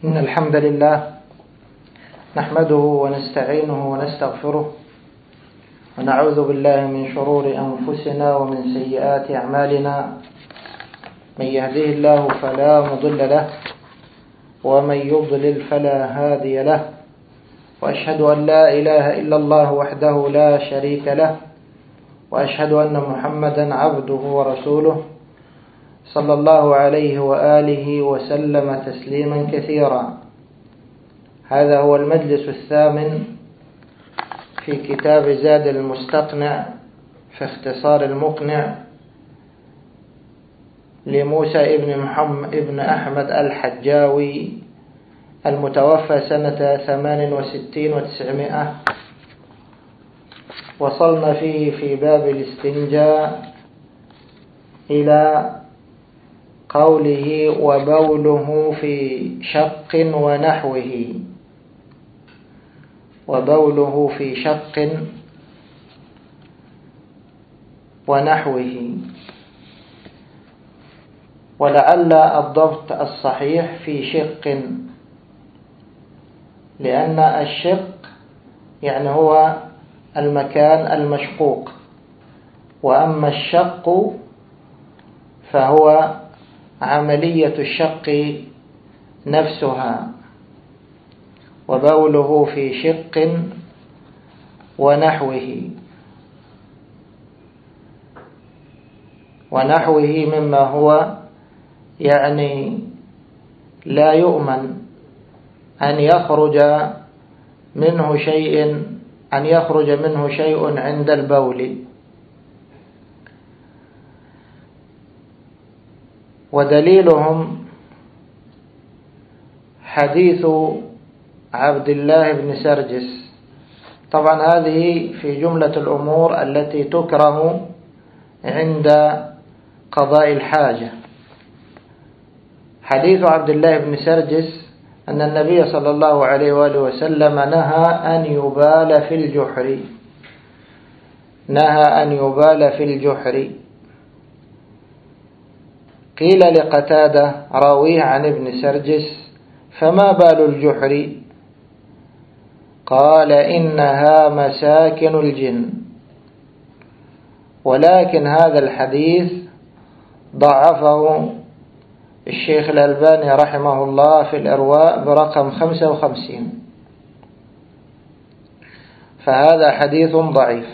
إن الحمد لله نحمده ونستعينه ونستغفره ونعوذ بالله من شرور أنفسنا ومن سيئات أعمالنا. من يهده الله فلا مضل له ومن يضلل فلا هادي له، وأشهد أن لا إله إلا الله وحده لا شريك له، وأشهد أن محمدا عبده ورسوله صلى الله عليه وآله وسلم تسليما كثيرا. هذا هو المجلس الثامن في كتاب زاد المستقنع في اختصار المقنع لموسى ابن أحمد الحجاوي المتوفى سنة 68 و900. وصلنا فيه في باب الاستنجاء إلى قوله وبوله في شق ونحوه. وبوله في شق ونحوه، ولعل الضبط الصحيح في شق، لأن الشق يعني هو المكان المشقوق، وأما الشق فهو عملية الشق نفسها. وبوله في شق ونحوه، ونحوه مما هو يعني لا يؤمن أن يخرج منه شيء عند البول. ودليلهم حديث عبد الله بن سرجس. طبعا هذه في جملة الأمور التي تكره عند قضاء الحاجة. حديث عبد الله بن سرجس أن النبي صلى الله عليه وآله وسلم نهى أن يبال في الجحر. قيل لقتادة راويه عن ابن سرجس: فما بال الجحر؟ قال: إنها مساكن الجن. ولكن هذا الحديث ضعفه الشيخ الألباني رحمه الله في الإرواء برقم 55، فهذا حديث ضعيف.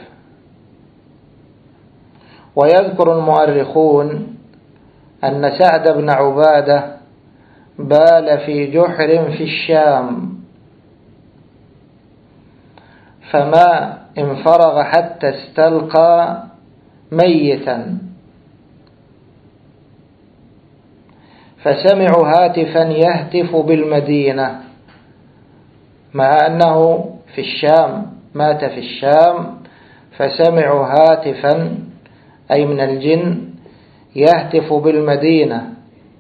ويذكر المؤرخون أن سعد بن عبادة بال في جحر في الشام، فما انفرغ حتى استلقى ميتا، فسمعوا هاتفا يهتف بالمدينة، مع أنه في الشام، مات في الشام، فسمعوا هاتفا أي من الجن يهتف بالمدينة: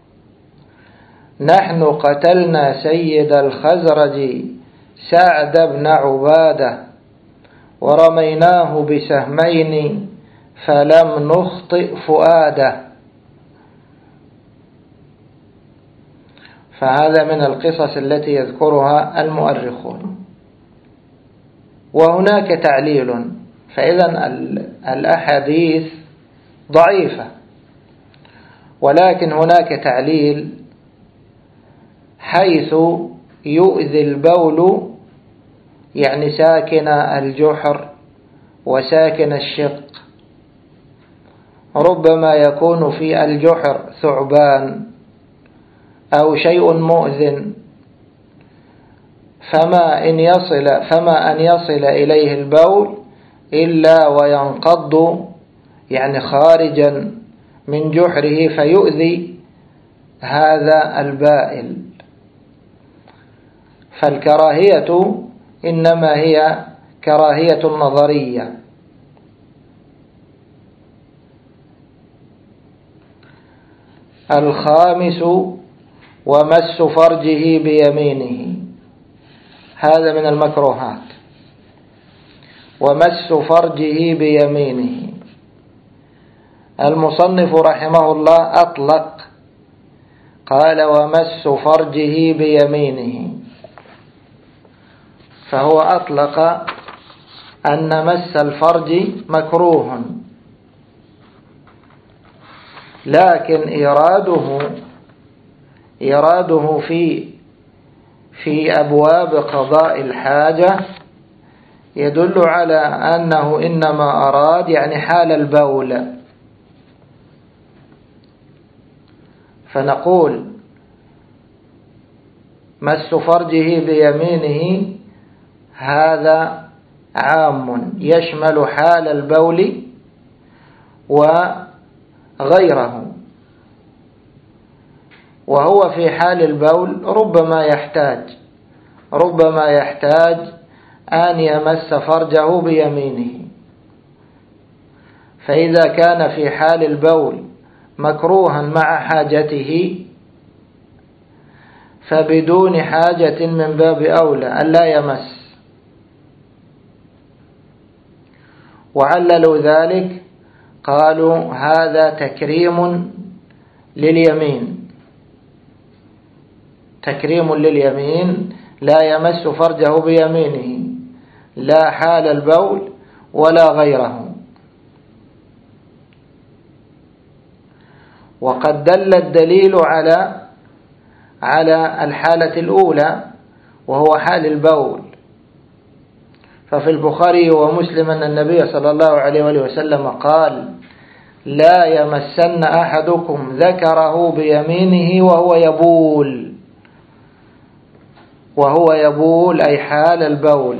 نحن قتلنا سيد الخزرج سعد بن عبادة ورميناه بسهمين فلم نخطئ فؤاده. فهذا من القصص التي يذكرها المؤرخون. وهناك تعليل، فإذا الأحاديث ضعيفة، ولكن هناك تعليل حيث يؤذي البول يعني ساكن الجحر وساكن الشق. ربما يكون في الجحر ثعبان أو شيء مؤذن، فما أن يصل إليه البول إلا وينقض يعني خارجا من جحره فيؤذي هذا البائل. فالكراهية إنما هي كراهية نظرية. الخامس ومس فرجه بيمينه، هذا من المكروهات. ومس فرجه بيمينه، المصنف رحمه الله أطلق قال ومس فرجه بيمينه، فهو أطلق أن مس الفرج مكروه، لكن إراده في أبواب قضاء الحاجة يدل على أنه إنما أراد يعني حال البول. فنقول مس فرجه بيمينه هذا عام يشمل حال البول وغيره، وهو في حال البول ربما يحتاج أن يمس فرجه بيمينه، فإذا كان في حال البول مكروها مع حاجته فبدون حاجة من باب أولى ألا يمس. وعللوا ذلك قالوا هذا تكريم لليمين، لا يمس فرجه بيمينه لا حال البول ولا غيره. وقد دل الدليل على الحالة الأولى وهو حال البول، ففي البخاري ومسلم أن النبي صلى الله عليه وسلم قال لا يمسن أحدكم ذكره بيمينه وهو يبول أي حال البول.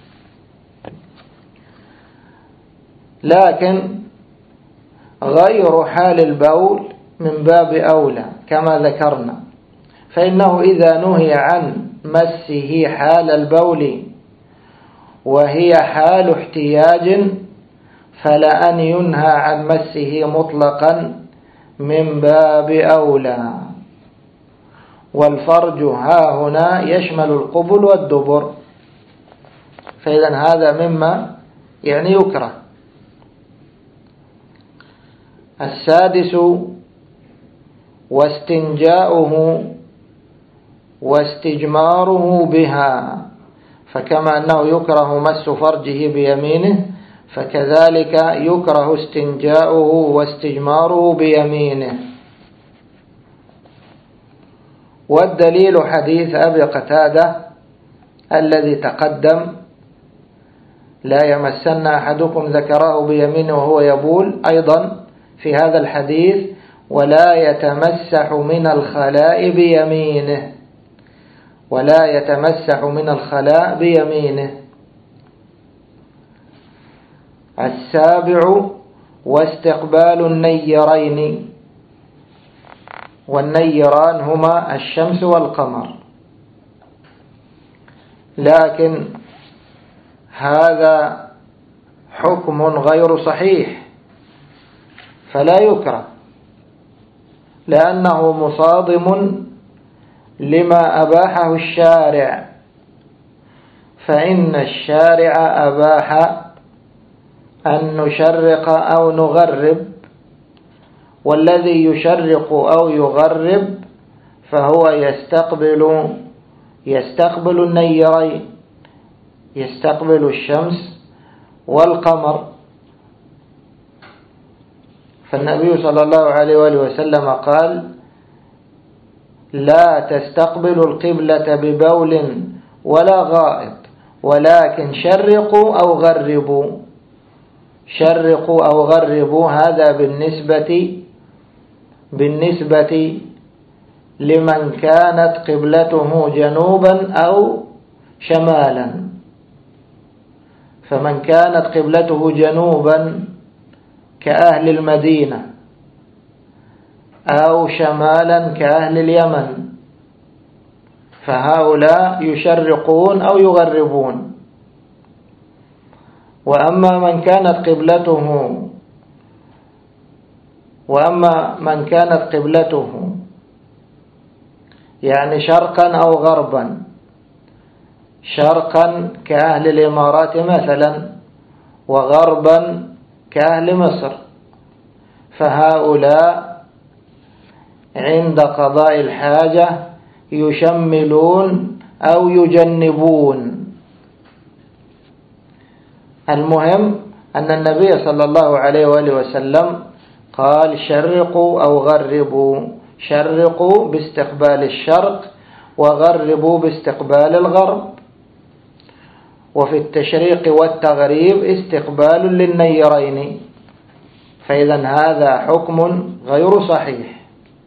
لكن غير حال البول من باب أولى كما ذكرنا، فإنه إذا نهي عن مسه حال البول وهي حال احتياج فلأن ينهى عن مسه مطلقا من باب أولى. والفرج ها هنا يشمل القبل والدبر، فإذا هذا مما يعني يكره. السادس واستنجاؤه واستجماره بها، فكما أنه يكره مس فرجه بيمينه فكذلك يكره استنجاؤه واستجماره بيمينه. والدليل حديث أبي قتادة الذي تقدم لا يمسن أحدكم ذكره بيمينه وهو يبول، أيضا في هذا الحديث ولا يتمسح من الخلاء بيمينه. السابع واستقبال النيرين، والنيران هما الشمس والقمر، لكن هذا حكم غير صحيح فلا يكره، لأنه مصادم لما أباحه الشارع، فإن الشارع أباح أن نشرق أو نغرب، والذي يشرق أو يغرب فهو يستقبل النيرين، يستقبل الشمس والقمر. فالنبي صلى الله عليه وسلم قال لا تستقبلوا القبلة ببول ولا غائط ولكن شرقوا أو غربوا. هذا بالنسبة لمن كانت قبلته جنوبا أو شمالا، فمن كانت قبلته جنوبا كأهل المدينة أو شمالا كأهل اليمن فهؤلاء يشرقون أو يغربون. وأما من كانت قبلته يعني شرقا أو غربا، شرقا كأهل الإمارات مثلا وغربا كأهل مصر، فهؤلاء عند قضاء الحاجة يشملون أو يجنبون. المهم أن النبي صلى الله عليه وآله وسلم قال شرقوا أو غربوا، شرقوا باستقبال الشرق وغربوا باستقبال الغرب. وفي التشريق والتغريب استقبال للنيرين، فإذا هذا حكم غير صحيح.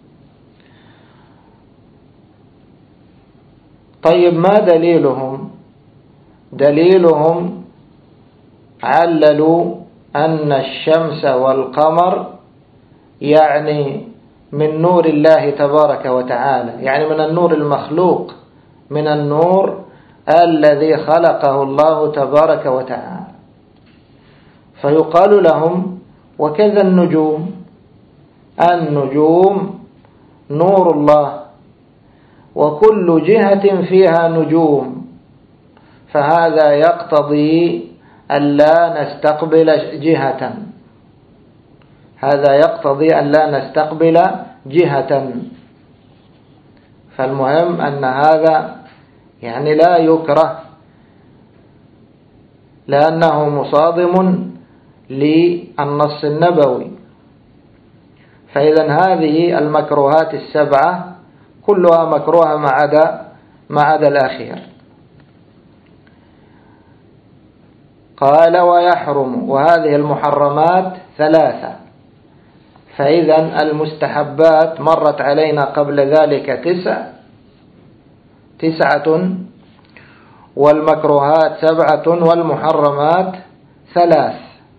طيب ما دليلهم؟ دليلهم عللوا أن الشمس والقمر يعني من نور الله تبارك وتعالى، يعني من النور المخلوق، من النور الذي خلقه الله تبارك وتعالى. فيقال لهم وكذا النجوم، النجوم نور الله، وكل جهة فيها نجوم، فهذا يقتضي ألا نستقبل جهة، هذا يقتضي ألا نستقبل جهة. فالمهم أن هذا يعني لا يكره، لأنه مصادم للنص النبوي. فإذا هذه المكروهات السبعة كلها مكروهة ما عدا الأخير. قال ويحرم، وهذه المحرمات ثلاثة. فإذا المستحبات مرت علينا قبل ذلك تسعة، والمكروهات 7 والمحرمات 3.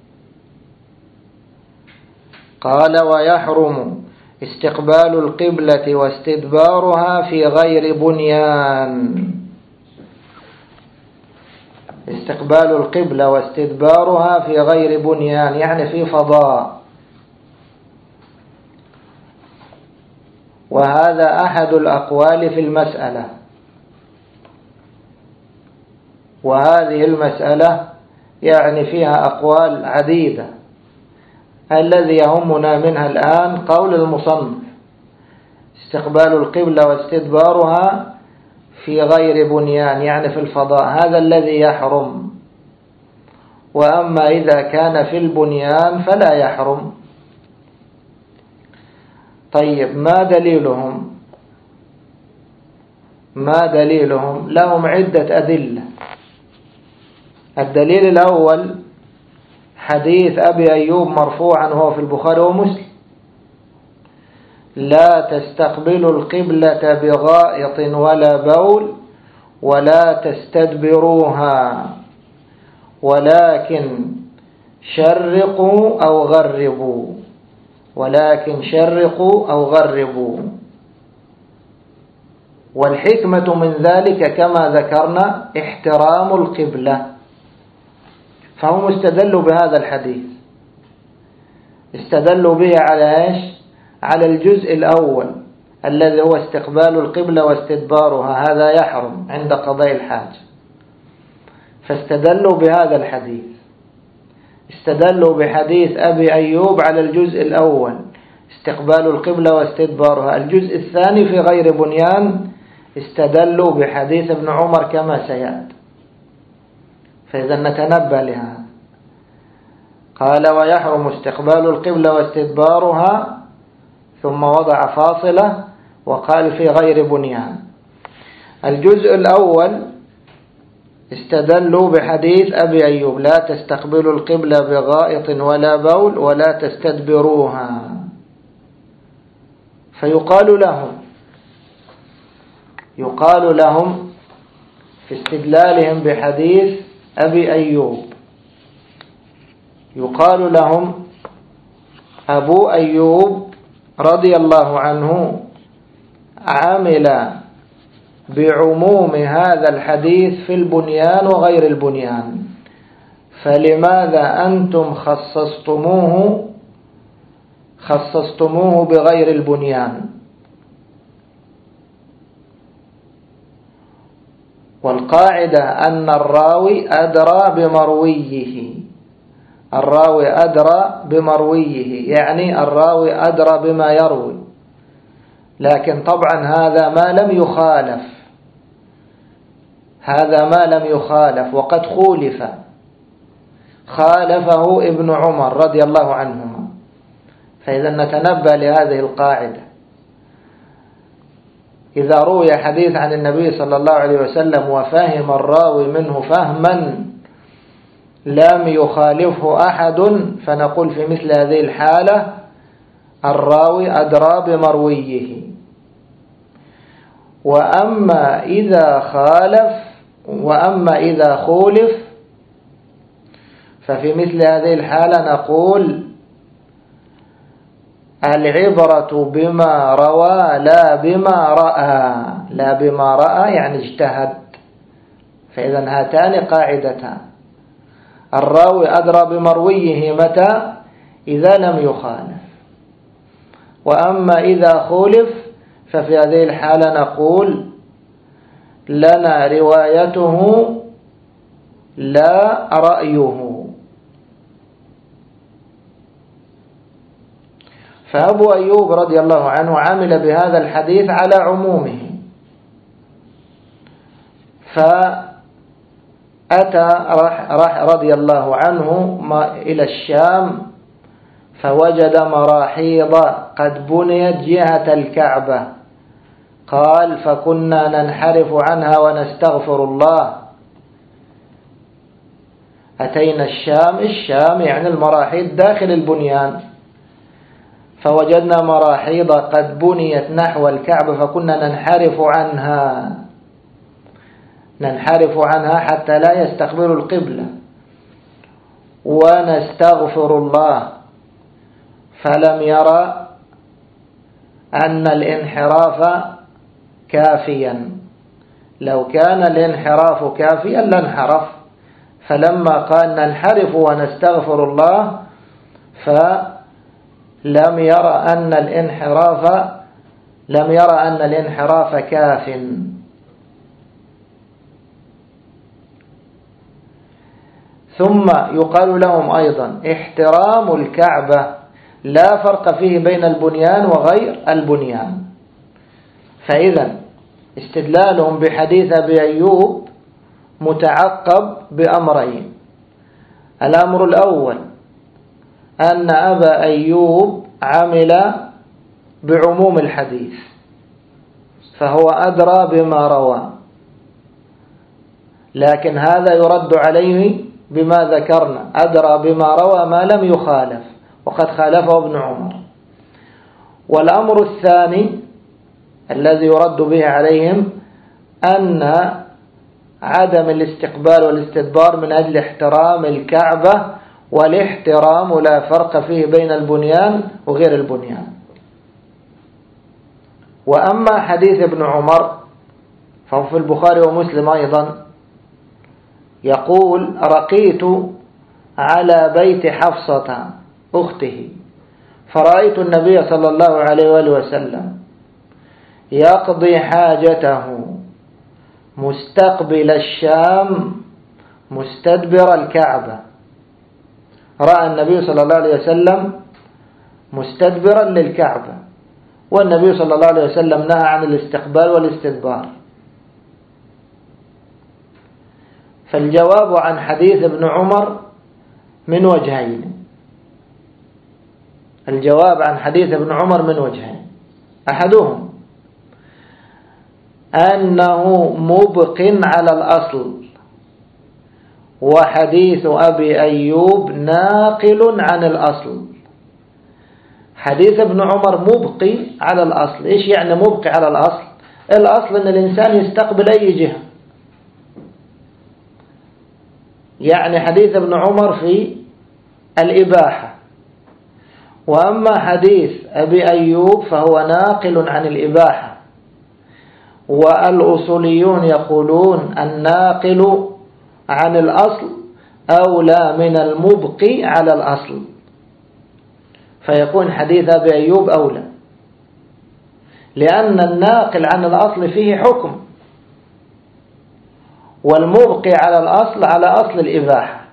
قال ويحرم استقبال القبلة واستدبارها في غير بنيان. استقبال القبلة واستدبارها في غير بنيان يعني في فضاء. وهذا أحد الأقوال في المسألة، وهذه المسألة يعني فيها أقوال عديدة. الذي يهمنا منها الآن قول المصنف استقبال القبلة واستدبارها في غير بنيان يعني في الفضاء، هذا الذي يحرم. وأما إذا كان في البنيان فلا يحرم. طيب ما دليلهم؟ ما دليلهم؟ لهم عدة أدلة. الدليل الأول حديث أبي أيوب مرفوعا وهو في البخاري ومسلم: لا تستقبلوا القبلة بغائط ولا بول ولا تستدبروها ولكن شرقوا أو غربوا، ولكن شرقوا أو غربوا. والحكمة من ذلك كما ذكرنا احترام القبلة. فهم استدلوا بهذا الحديث، استدلوا به على إيش؟ على الجزء الأول الذي هو استقبال القبلة واستدبارها، هذا يحرم عند قضاء الحاجة، فاستدلوا بهذا الحديث. استدلوا بحديث أبي أيوب على الجزء الأول استقبال القبلة واستدبارها. الجزء الثاني في غير بنيان استدلوا بحديث ابن عمر كما سيأتي. فإذا نتنبه لها. قال ويحرم استقبال القبلة واستدبارها، ثم وضع فاصلة وقال في غير بنيان. الجزء الأول استدلوا بحديث أبي أيوب: لا تستقبلوا القبلة بغائط ولا بول ولا تستدبروها. فيقال لهم في استدلالهم بحديث أبي أيوب، يقال لهم أبو أيوب رضي الله عنه عمل بعموم هذا الحديث في البنيان وغير البنيان، فلماذا أنتم خصصتموه بغير البنيان؟ والقاعدة أن الراوي أدرى بمرويه، الراوي أدرى بمرويه، يعني الراوي أدرى بما يروي. لكن طبعا هذا ما لم يخالف، هذا ما لم يخالف، وقد خالفه ابن عمر رضي الله عنهما. فإذا نتنبه لهذه القاعدة: إذا روي حديث عن النبي صلى الله عليه وسلم وفهم الراوي منه فهما لم يخالفه أحد، فنقول في مثل هذه الحالة الراوي أدرى بمرويه. وأما إذا خولف ففي مثل هذه الحالة نقول العبرة بما روى لا بما رأى. لا بما رأى يعني اجتهد. فإذا هاتان قاعدتان: الراوي أدرى بمرويه متى؟ إذا لم يخالف. وأما إذا خولف ففي هذه الحالة نقول لنا روايته لا رأيه. فأبو أيوب رضي الله عنه عمل بهذا الحديث على عمومه، فأتى رضي الله عنه إلى الشام فوجد مراحيض قد بنيت جهة الكعبة. قال: فكنا ننحرف عنها ونستغفر الله. أتينا الشام يعني المراحيض داخل البنيان، فوجدنا مراحيض قد بنيت نحو الكعبة فكنا ننحرف عنها حتى لا يستقبل القبلة ونستغفر الله. فلم يرى أن الانحراف كافيا. لو كان الانحراف كافيا لانحرف، فلما قال ننحرف ونستغفر الله فلم يرى أن الانحراف كاف. ثم يقال لهم أيضا: احترام الكعبة لا فرق فيه بين البنيان وغير البنيان. فإذا استدلالهم بحديث أبي أيوب متعقب بأمرين: الأمر الأول أن أبا أيوب عمل بعموم الحديث فهو أدرى بما روى، لكن هذا يرد عليه بما ذكرنا: أدرى بما روى ما لم يخالف، وقد خالفه ابن عمر. والأمر الثاني الذي يرد به عليهم أن عدم الاستقبال والاستدبار من أجل احترام الكعبة، والاحترام لا فرق فيه بين البنيان وغير البنيان. وأما حديث ابن عمر فهو في البخاري ومسلم أيضا، يقول: رقيت على بيت حفصة أخته فرأيت النبي صلى الله عليه وآله وسلم يقضي حاجته مستقبل الشام مستدبر الكعبة. رأى النبي صلى الله عليه وسلم مستدبرا للكعبة، والنبي صلى الله عليه وسلم نهى عن الاستقبال والاستدبار. فالجواب عن حديث ابن عمر من وجهين. الجواب عن حديث ابن عمر من وجهين: أحدهم أنه مبق على الأصل، وحديث أبي أيوب ناقل عن الأصل. حديث ابن عمر مبقي على الأصل. إيش يعني مبقي على الأصل؟ الأصل أن الإنسان يستقبل أي جهة، يعني حديث ابن عمر في الإباحة. وأما حديث أبي أيوب فهو ناقل عن الإباحة. والأصوليون يقولون الناقل عن الأصل أولى من المبقي على الأصل، فيكون حديث أبي أيوب أولى، لأن الناقل عن الأصل فيه حكم، والمبقي على الأصل على أصل الإباحة.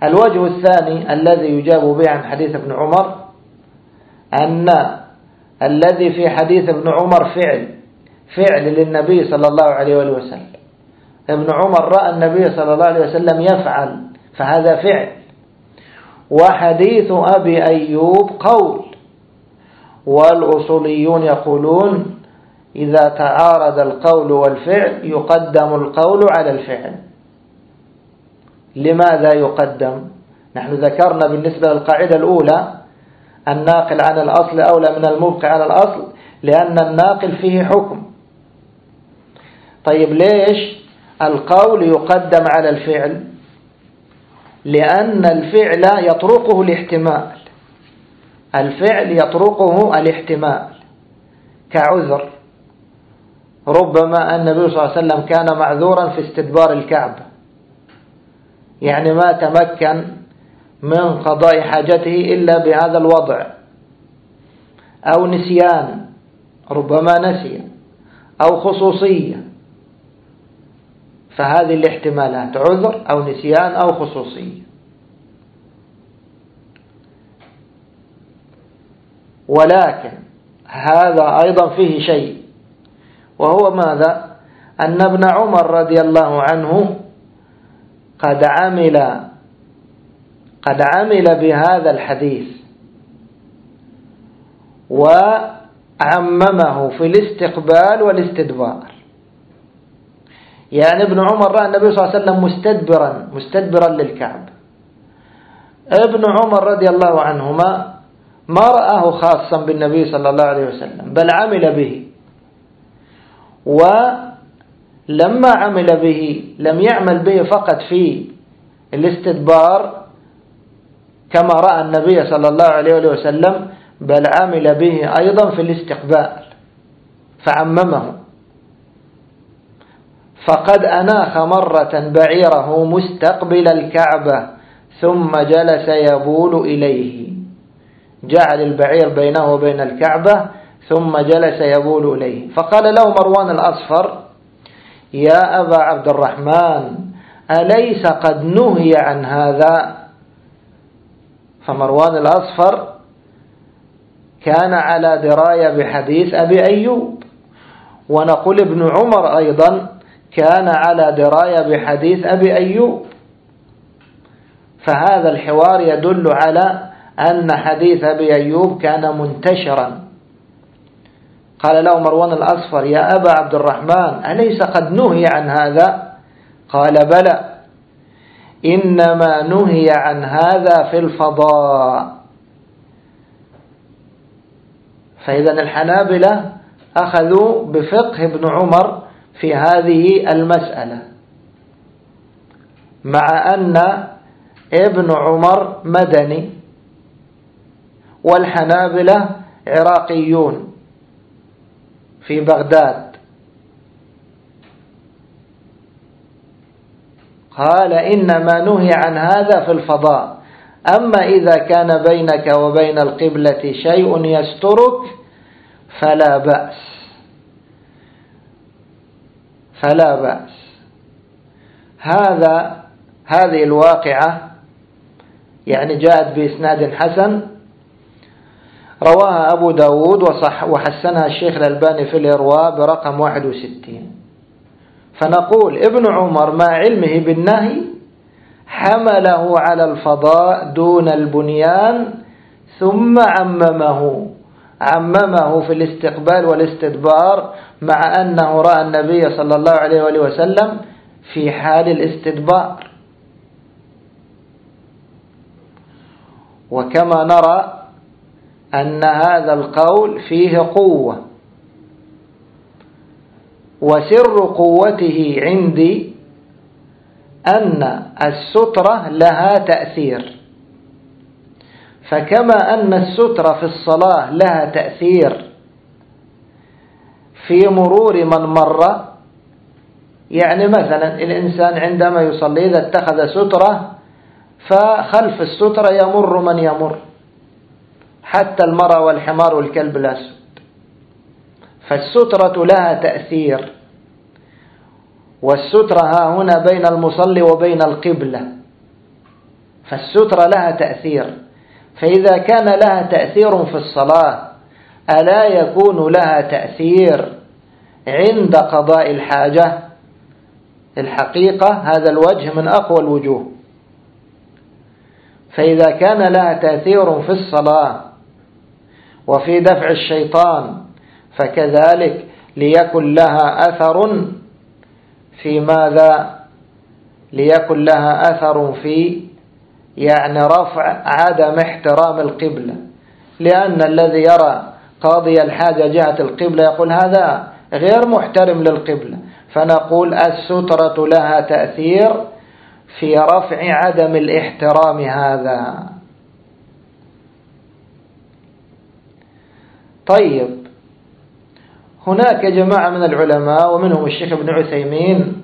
الوجه الثاني الذي يجاب به عن حديث ابن عمر أن الذي في حديث ابن عمر فعل للنبي صلى الله عليه وسلم. ابن عمر رأى النبي صلى الله عليه وسلم يفعل، فهذا فعل. وحديث أبي أيوب قول، والأصوليون يقولون إذا تعارض القول والفعل يقدم القول على الفعل. لماذا يقدم؟ نحن ذكرنا بالنسبة للقاعدة الأولى الناقل عن الأصل أولى من المبقي على الأصل، لأن الناقل فيه حكم. طيب ليش القول يقدم على الفعل؟ لأن الفعل يطرقه الاحتمال، الفعل يطرقه الاحتمال كعذر. ربما النبي صلى الله عليه وسلم كان معذورا في استدبار الكعبة، يعني ما تمكن من قضاء حاجته إلا بهذا الوضع، أو نسيان، ربما نسي، أو خصوصية. فهذه الاحتمالات عذر أو نسيان أو خصوصية. ولكن هذا أيضا فيه شيء، وهو ماذا؟ أن ابن عمر رضي الله عنه قد عمل بهذا الحديث وعممه في الاستقبال والاستدبار. يعني ابن عمر رأى النبي صلى الله عليه وسلم مستدبرا للكعبة. ابن عمر رضي الله عنهما ما رآه خاصا بالنبي صلى الله عليه وسلم، بل عمل به. ولما عمل به لم يعمل به فقط في الاستدبار كما رأى النبي صلى الله عليه وسلم، بل عمل به أيضا في الاستقبال فعممه. فقد أناخ مرة بعيره مستقبل الكعبة ثم جلس يبول إليه، جعل البعير بينه وبين الكعبة ثم جلس يبول إليه. فقال له مروان الأصفر: يا أبا عبد الرحمن أليس قد نهي عن هذا؟ فمروان الأصفر كان على دراية بحديث أبي أيوب، ونقول ابن عمر أيضا كان على دراية بحديث أبي أيوب. فهذا الحوار يدل على أن حديث أبي أيوب كان منتشرا. قال له مروان الأصفر: يا أبا عبد الرحمن أليس قد نهي عن هذا؟ قال: بلى، إنما نهي عن هذا في الفضاء. فإذا الحنابلة أخذوا بفقه ابن عمر في هذه المسألة، مع أن ابن عمر مدني والحنابلة عراقيون في بغداد. قال: إنما نهي عن هذا في الفضاء، أما إذا كان بينك وبين القبلة شيء يسترك فلا بأس. هذه الواقعة يعني جاءت بإسناد حسن، رواها أبو داود وحسنها الشيخ الألباني في الإرواء برقم 61. فنقول ابن عمر مع علمه بالنهي حمله على الفضاء دون البنيان، ثم عممه في الاستقبال والاستدبار، مع أنه رأى النبي صلى الله عليه وسلم في حال الاستدبار. وكما نرى أن هذا القول فيه قوة، وسر قوته عندي أن السترة لها تأثير. فكما أن السترة في الصلاة لها تأثير في مرور من مر، يعني مثلا الإنسان عندما يصلي إذا اتخذ سترة فخلف السترة يمر من يمر، حتى المرأة والحمار والكلب الأسود، فالسترة لها تأثير. والسترة ها هنا بين المصلي وبين القبلة، فالسترة لها تأثير، فإذا كان لها تأثير في الصلاة ألا يكون لها تأثير عند قضاء الحاجة؟ الحقيقة هذا الوجه من أقوى الوجوه. فإذا كان لها تأثير في الصلاة وفي دفع الشيطان فكذلك ليكن لها أثر في ماذا؟ ليكن لها أثر في رفع عدم احترام القبلة، لأن الذي يرى قاضي الحاجة جهة القبلة يقول هذا غير محترم للقبلة، فنقول السترة لها تأثير في رفع عدم الاحترام هذا. طيب، هناك جماعة من العلماء ومنهم الشيخ ابن عثيمين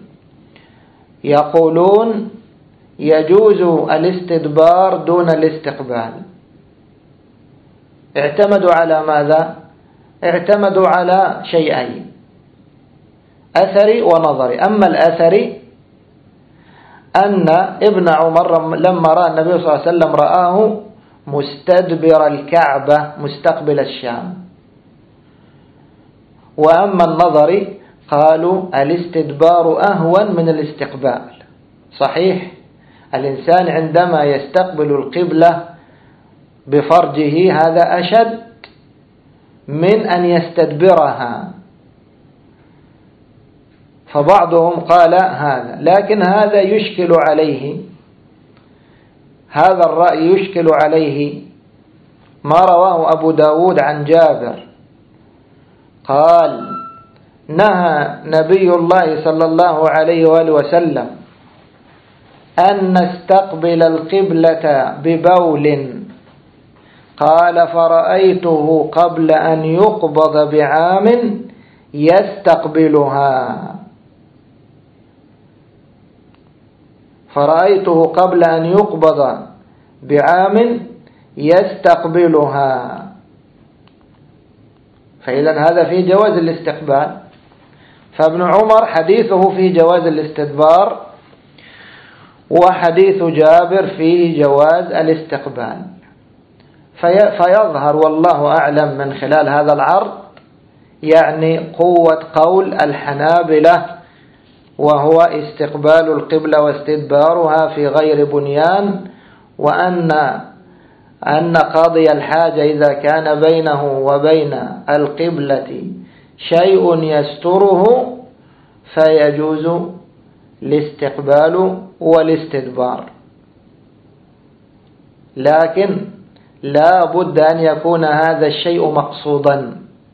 يقولون يجوز الاستدبار دون الاستقبال. اعتمدوا على ماذا؟ اعتمدوا على شيئين، أثري ونظري. أما الأثري أن ابن عمر لما رأى النبي صلى الله عليه وسلم رآه مستدبر الكعبة مستقبل الشام. وأما النظري قالوا الاستدبار أهون من الاستقبال. صحيح الإنسان عندما يستقبل القبلة بفرجه هذا أشد من أن يستدبرها، فبعضهم قال هذا، لكن هذا يشكل عليه، هذا الرأي يشكل عليه ما رواه أبو داود عن جابر قال نهى نبي الله صلى الله عليه وآله وسلم أن نستقبل القبلة ببول، قال فرأيته قبل أن يقبض بعام يستقبلها، فرأيته قبل أن يقبض بعام يستقبلها. فإذا هذا في جواز الاستقبال. فابن عمر حديثه في جواز الاستدبار، وحديث جابر في جواز الاستقبال. فيظهر والله أعلم من خلال هذا العرض قوة قول الحنابلة، وهو استقبال القبلة واستدبارها في غير بنيان، وأن قاضي الحاجة إذا كان بينه وبين القبلة شيء يستره فيجوز الاستقبال والاستدبار، لكن لا بد أن يكون هذا الشيء مقصودا،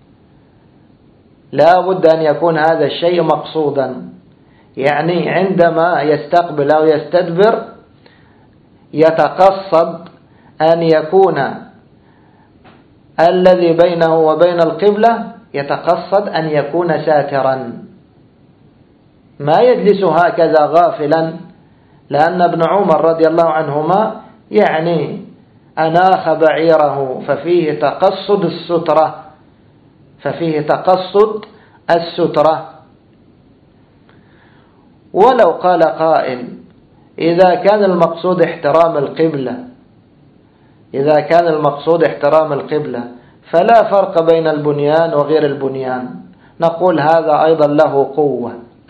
لا بد أن يكون هذا الشيء مقصودا. عندما يستقبل أو يستدبر يتقصد أن يكون الذي بينه وبين القبلة يتقصد أن يكون ساترا، ما يجلس هكذا غافلا، لأن ابن عمر رضي الله عنهما أناخ بعيره ففيه تقصد السترة، ففيه تقصد السترة. ولو قال قائل إذا كان المقصود احترام القبلة، إذا كان المقصود احترام القبلة فلا فرق بين البنيان وغير البنيان، نقول هذا أيضا له قوة.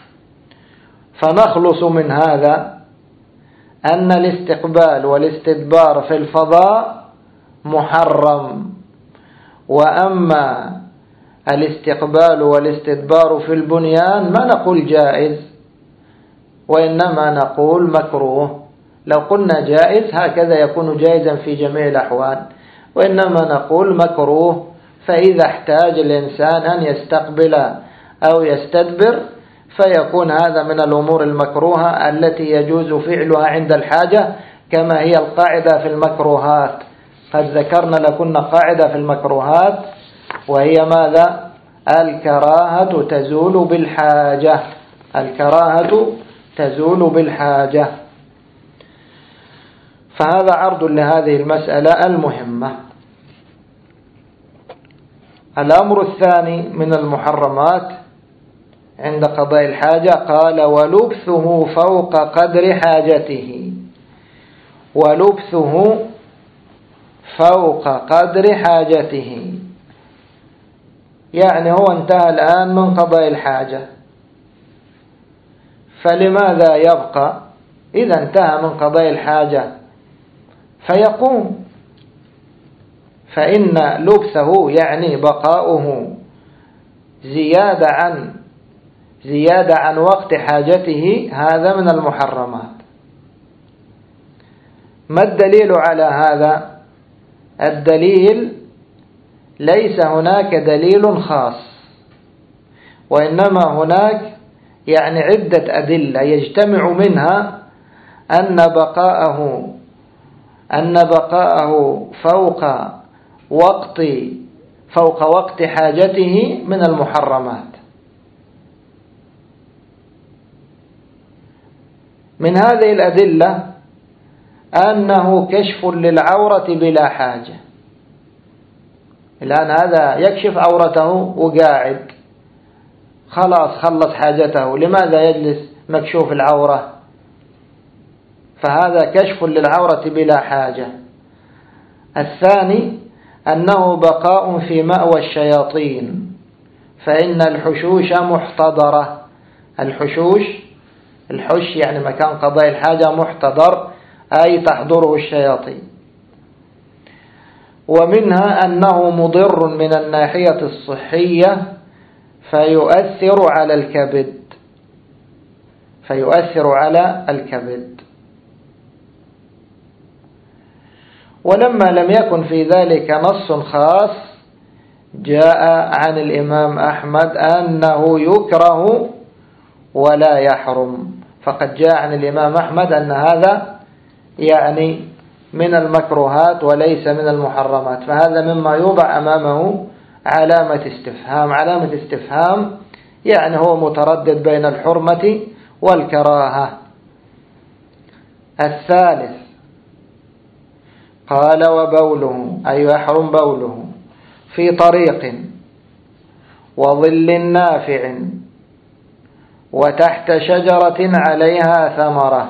فنخلص من هذا أن الاستقبال والاستدبار في الفضاء محرم، وأما الاستقبال والاستدبار في البنيان ما نقول جائز، وإنما نقول مكروه. لو قلنا جائز هكذا يكون جائزا في جميع الأحوال، وإنما نقول مكروه. فإذا احتاج الإنسان أن يستقبل أو يستدبر فيكون هذا من الأمور المكروهة التي يجوز فعلها عند الحاجة، كما هي القاعدة في المكروهات. قد ذكرنا لكنا قاعدة في المكروهات وهي ماذا؟ الكراهة تزول بالحاجة، الكراهة تزول بالحاجة. فهذا عرض لهذه المسألة المهمة. الأمر الثاني من المحرمات عند قضاء الحاجة قال ولبثه فوق قدر حاجته، ولبثه فوق قدر حاجته. يعني هو انتهى الآن من قضاء الحاجة، فلماذا يبقى إذا انتهى من قضاء الحاجة؟ فيقوم، فإن لبثه يعني بقاؤه زيادة عن وقت حاجته، هذا من المحرمات. ما الدليل على هذا؟ الدليل ليس هناك دليل خاص، وإنما هناك يعني عدة أدلة يجتمع منها أن بقاءه فوق وقت حاجته من المحرمات. من هذه الأدلة أنه كشف للعورة بلا حاجة. الآن هذا يكشف عورته وقاعد، خلاص خلص حاجته، لماذا يجلس مكشوف العورة؟ فهذا كشف للعورة بلا حاجة. الثاني أنه بقاء في مأوى الشياطين، فإن الحشوش محتضرة. الحش يعني مكان قضاء الحاجة محتضر، أي تحضره الشياطين. ومنها أنه مضر من الناحية الصحية، فيؤثر على الكبد. ولما لم يكن في ذلك نص خاص، جاء عن الإمام أحمد أنه يكره ولا يحرم. فقد جاء عن الإمام أحمد أن هذا يعني من المكروهات وليس من المحرمات، فهذا مما يوضع أمامه علامة استفهام، يعني هو متردد بين الحرمة والكراهة. الثالث قال: وبوله، أي يحرم بوله في طريق وظل نافع وتحت شجرة عليها ثمرة.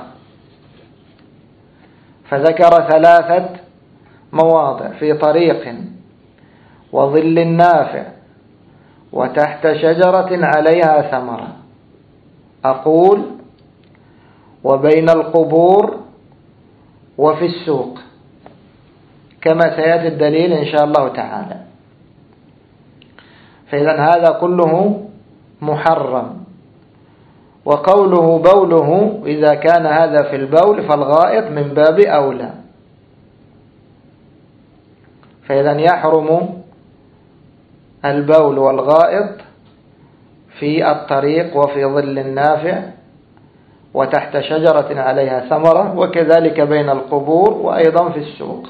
فذكر 3 مواضع: في طريق وظل نافع وتحت شجرة عليها ثمرة. أقول: وبين القبور وفي السوق، كما سيأتي الدليل إن شاء الله تعالى. فإذا هذا كله محرم. وقوله بوله، إذا كان هذا في البول فالغائط من باب أولى. فإذا يحرم البول والغائط في الطريق وفي ظل نافع وتحت شجرة عليها ثمرة، وكذلك بين القبور وأيضا في السوق.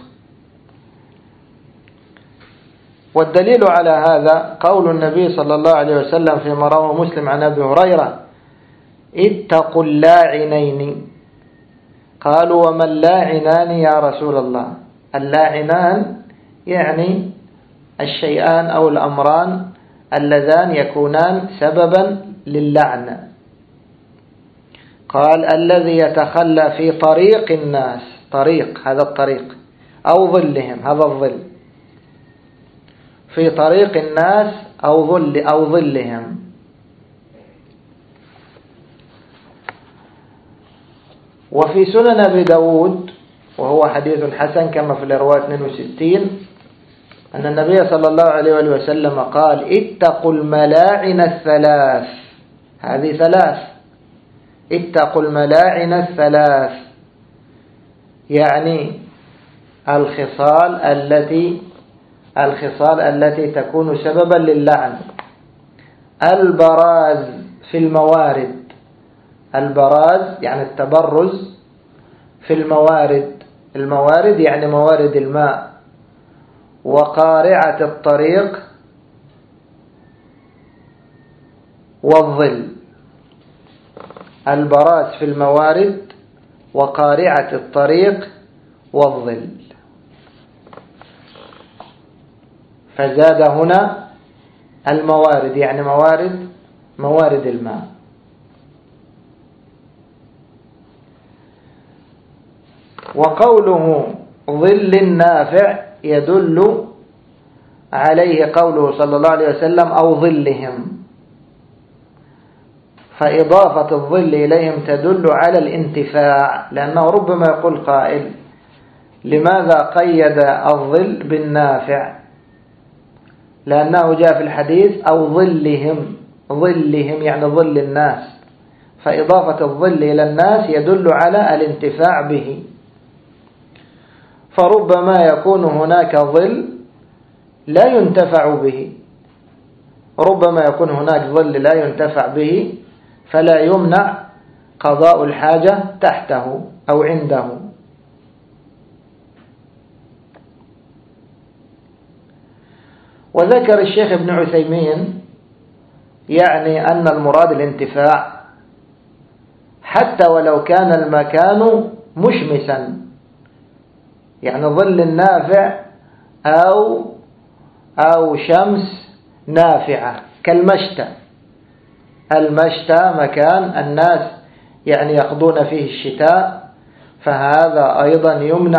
والدليل على هذا قول النبي صلى الله عليه وسلم فيما رواه مسلم عن أبي هريرة: اتقوا اللاعنين. قالوا: وما اللاعنان يا رسول الله؟ اللاعنان يعني الشيئان أو الأمران اللذان يكونان سببا للعنة. قال: الذي يتخلى في طريق الناس، طريق هذا الطريق، أو ظلهم هذا الظل، في طريق الناس أو ظلهم. وفي سنن أبي داود، وهو حديث حسن كما في الإرواء 62، أن النبي صلى الله عليه وسلم قال: اتقوا الملاعن الثلاث. هذه 3، اتقوا الملاعن الثلاث، يعني الخصال التي تكون سببا للعن. البراز في الموارد، البراز يعني التبرز في الموارد يعني موارد الماء. وقارعة الطريق والظل. البراز في الموارد وقارعة الطريق والظل. فزاد هنا الموارد يعني موارد الماء. وقوله ظل النافع يدل عليه قوله صلى الله عليه وسلم أو ظلهم، فإضافة الظل إليهم تدل على الانتفاع، لأنه ربما يقول قائل لماذا قيد الظل بالنافع؟ لأنه جاء في الحديث أو ظلهم، ظلهم يعني ظل الناس، فإضافة الظل إلى الناس يدل على الانتفاع به. فربما يكون هناك ظل لا ينتفع به، ربما يكون هناك ظل لا ينتفع به فلا يمنع قضاء الحاجة تحته أو عنده. وذكر الشيخ ابن عثيمين يعني أن المراد الانتفاع حتى ولو كان المكان مشمسا، يعني ظل النافع أو شمس نافعة كالمشتى. المشتى مكان الناس يعني يقضون فيه الشتاء، فهذا أيضا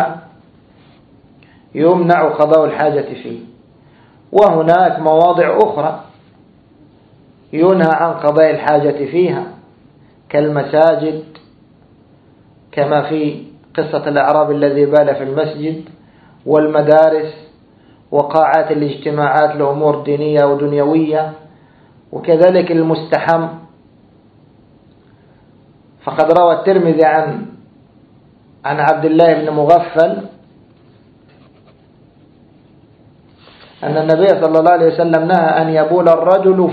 يمنع قضاء الحاجة فيه. وهناك مواضع أخرى ينهى عن قضاء الحاجة فيها كالمساجد، كما في قصة الأعرابي الذي بال في المسجد، والمدارس، وقاعات الاجتماعات لأمور دينية ودنيوية، وكذلك المستحم. فقد روى الترمذي عن عبد الله بن مغفل أن النبي صلى الله عليه وسلم نهى أن يبول الرجل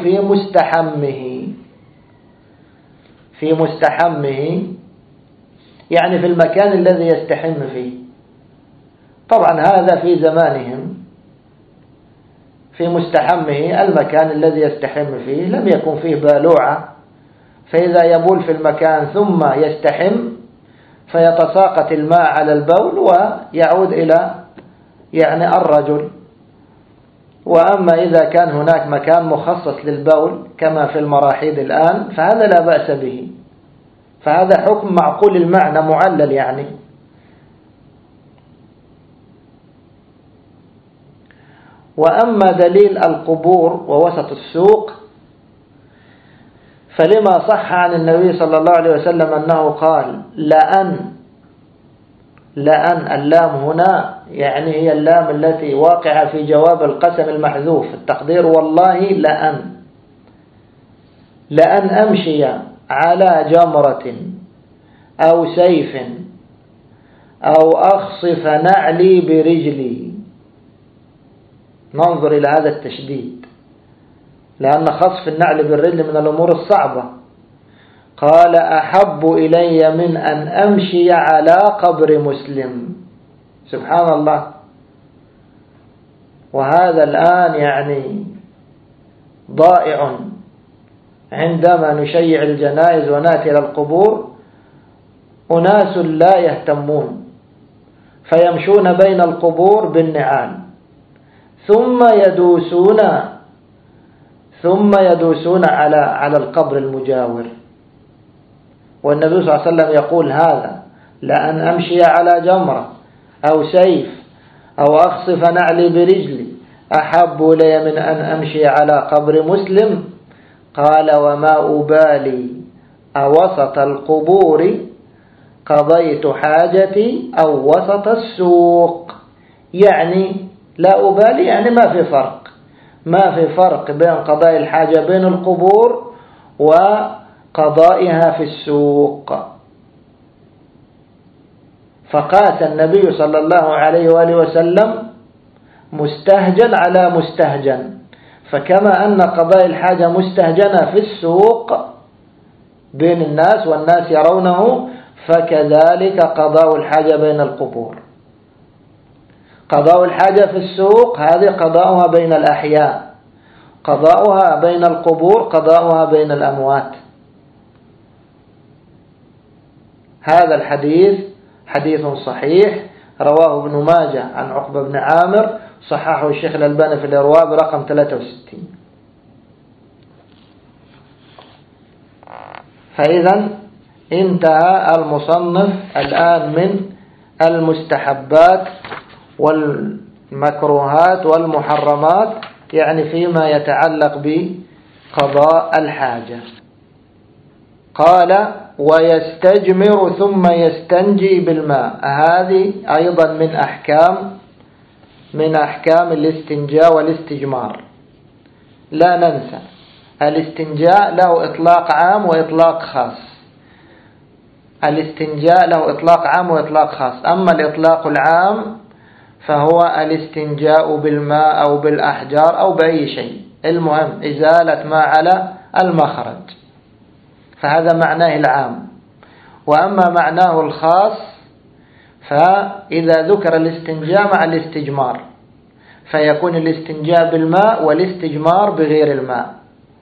في مستحمه يعني في المكان الذي يستحم فيه. طبعا هذا في زمانهم، في مستحمه المكان الذي يستحم فيه لم يكن فيه بالوعة، فإذا يبول في المكان ثم يستحم فيتساقط الماء على البول ويعود إلى يعني الرجل. وأما إذا كان هناك مكان مخصص للبول كما في المراحيض الآن فهذا لا بأس به، فهذا حكم معقول المعنى معلل يعني. وأما دليل القبور ووسط السوق فلما صح عن النبي صلى الله عليه وسلم أنه قال لأن اللام هنا يعني هي اللام التي واقعة في جواب القسم المحذوف، التقدير والله لأن أمشي على جمرة أو سيف أو أخصف نعلي برجلي. ننظر إلى هذا التشديد، لأن خصف النعل بالرجل من الأمور الصعبة. قال أحب إلي من أن أمشي على قبر مسلم. سبحان الله. وهذا الآن يعني ضائع، عندما نشيع الجنائز ونأتي إلى القبور أناس لا يهتمون فيمشون بين القبور بالنعال ثم يدوسون على القبر المجاور. والنبي صلى الله عليه وسلم يقول هذا لأن أمشي على جمرة أو سيف أو أخصف نعلي برجلي أحب لي من أن أمشي على قبر مسلم. قال وما أبالي أوسط القبور قضيت حاجتي أو وسط السوق، يعني لا أبالي يعني ما في فرق بين قضاء الحاجة بين القبور وقضائها في السوق. فقاس النبي صلى الله عليه وآله وسلم مستهجن على مستهجن، فكما أن قضاء الحاجة مستهجنة في السوق بين الناس والناس يرونه، فكذلك قضاء الحاجة بين القبور. قضاء الحاجة في السوق هذه قضاؤها بين الأحياء، قضاؤها بين القبور قضاؤها بين الأموات. هذا الحديث حديث صحيح رواه ابن ماجه عن عقبة بن عامر، صححه الشيخ الألباني في الإرواء برقم 63. فإذا انتهى المصنف الآن من المستحبات والمكروهات والمحرمات، يعني فيما يتعلق بقضاء الحاجة. قال ويستجمر ثم يستنجي بالماء، هذه أيضا من أحكام الاستنجاء والاستجمار. لا ننسى الاستنجاء له إطلاق عام وإطلاق خاص. الاستنجاء له إطلاق عام وإطلاق خاص. أما الإطلاق العام فهو الاستنجاء بالماء أو بالأحجار أو بأي شيء، المهم إزالة ما على المخرج، فهذا معناه العام. وأما معناه الخاص فإذا ذكر الاستنجاء مع الاستجمار فيكون الاستنجاء بالماء والاستجمار بغير الماء.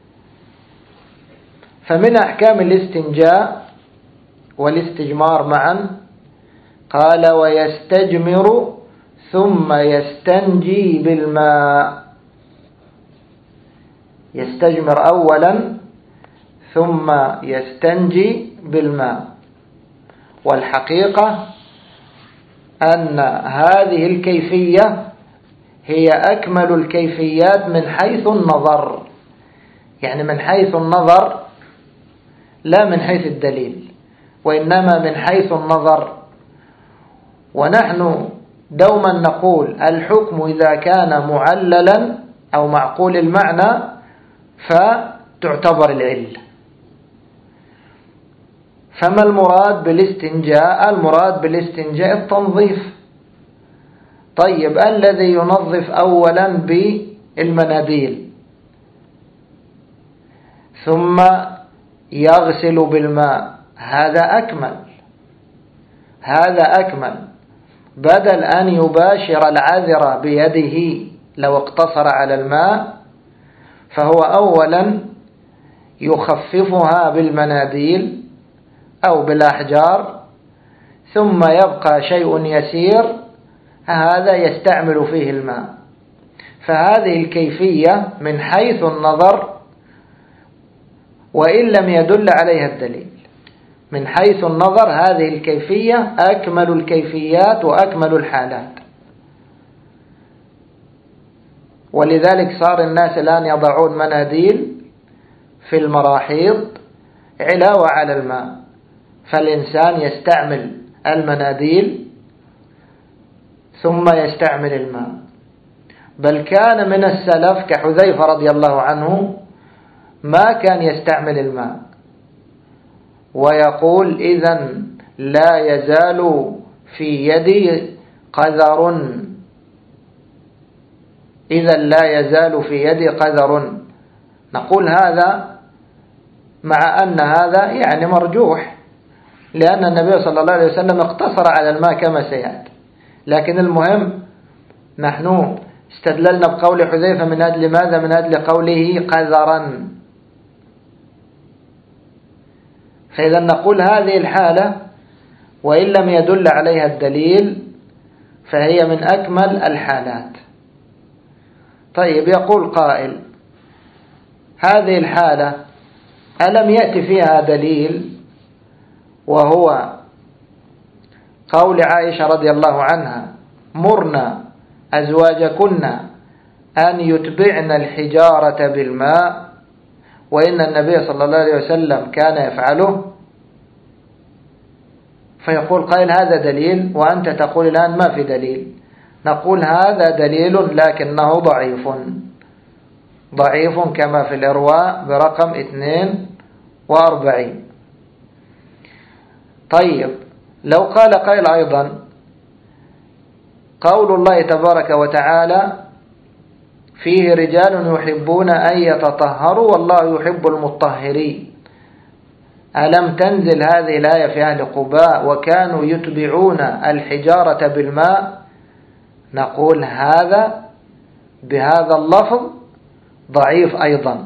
فمن أحكام الاستنجاء والاستجمار معا قال ويستجمر ثم يستنجي بالماء، يستجمر أولا ثم يستنجي بالماء. والحقيقة أن هذه الكيفية هي أكمل الكيفيات من حيث النظر، يعني من حيث النظر لا من حيث الدليل، وإنما من حيث النظر. ونحن دوما نقول الحكم إذا كان معللا أو معقول المعنى فتعتبر العلة. فما المراد بالاستنجاء؟ المراد بالاستنجاء التنظيف. طيب الذي ينظف أولا بالمناديل ثم يغسل بالماء، هذا أكمل، بدل أن يباشر العذرة بيده لو اقتصر على الماء، فهو أولا يخففها بالمناديل أو بالأحجار، ثم يبقى شيء يسير هذا يستعمل فيه الماء. فهذه الكيفية من حيث النظر وإن لم يدل عليها الدليل، من حيث النظر هذه الكيفية أكمل الكيفيات وأكمل الحالات. ولذلك صار الناس الآن يضعون مناديل في المراحيض علاوة على الماء، فالإنسان يستعمل المناديل ثم يستعمل الماء. بل كان من السلف كحذيفة رضي الله عنه ما كان يستعمل الماء، ويقول إذن لا يزال في يدي قذر، نقول هذا مع أن هذا يعني مرجوح، لأن النبي صلى الله عليه وسلم اقتصر على الماء كما سيأتي. لكن المهم نحن استدللنا بقول حذيفة من أجل ماذا؟ من أجل قوله قذرا. فإذا نقول هذه الحالة وإن لم يدل عليها الدليل فهي من أكمل الحالات. طيب يقول قائل هذه الحالة ألم يأتي فيها دليل، وهو قول عائشة رضي الله عنها مرنا أزواجكن أن يتبعن الحجارة بالماء وإن النبي صلى الله عليه وسلم كان يفعله. فيقول قائل هذا دليل، وأنت تقول الآن ما في دليل. نقول هذا دليل لكنه ضعيف كما في الإرواء برقم 42. طيب لو قال قائل أيضا قول الله تبارك وتعالى فيه رجال يحبون أن يتطهروا والله يحب المطهرين، ألم تنزل هذه الآية في أهل قباء وكانوا يتبعون الحجارة بالماء؟ نقول هذا بهذا اللفظ ضعيف أيضا.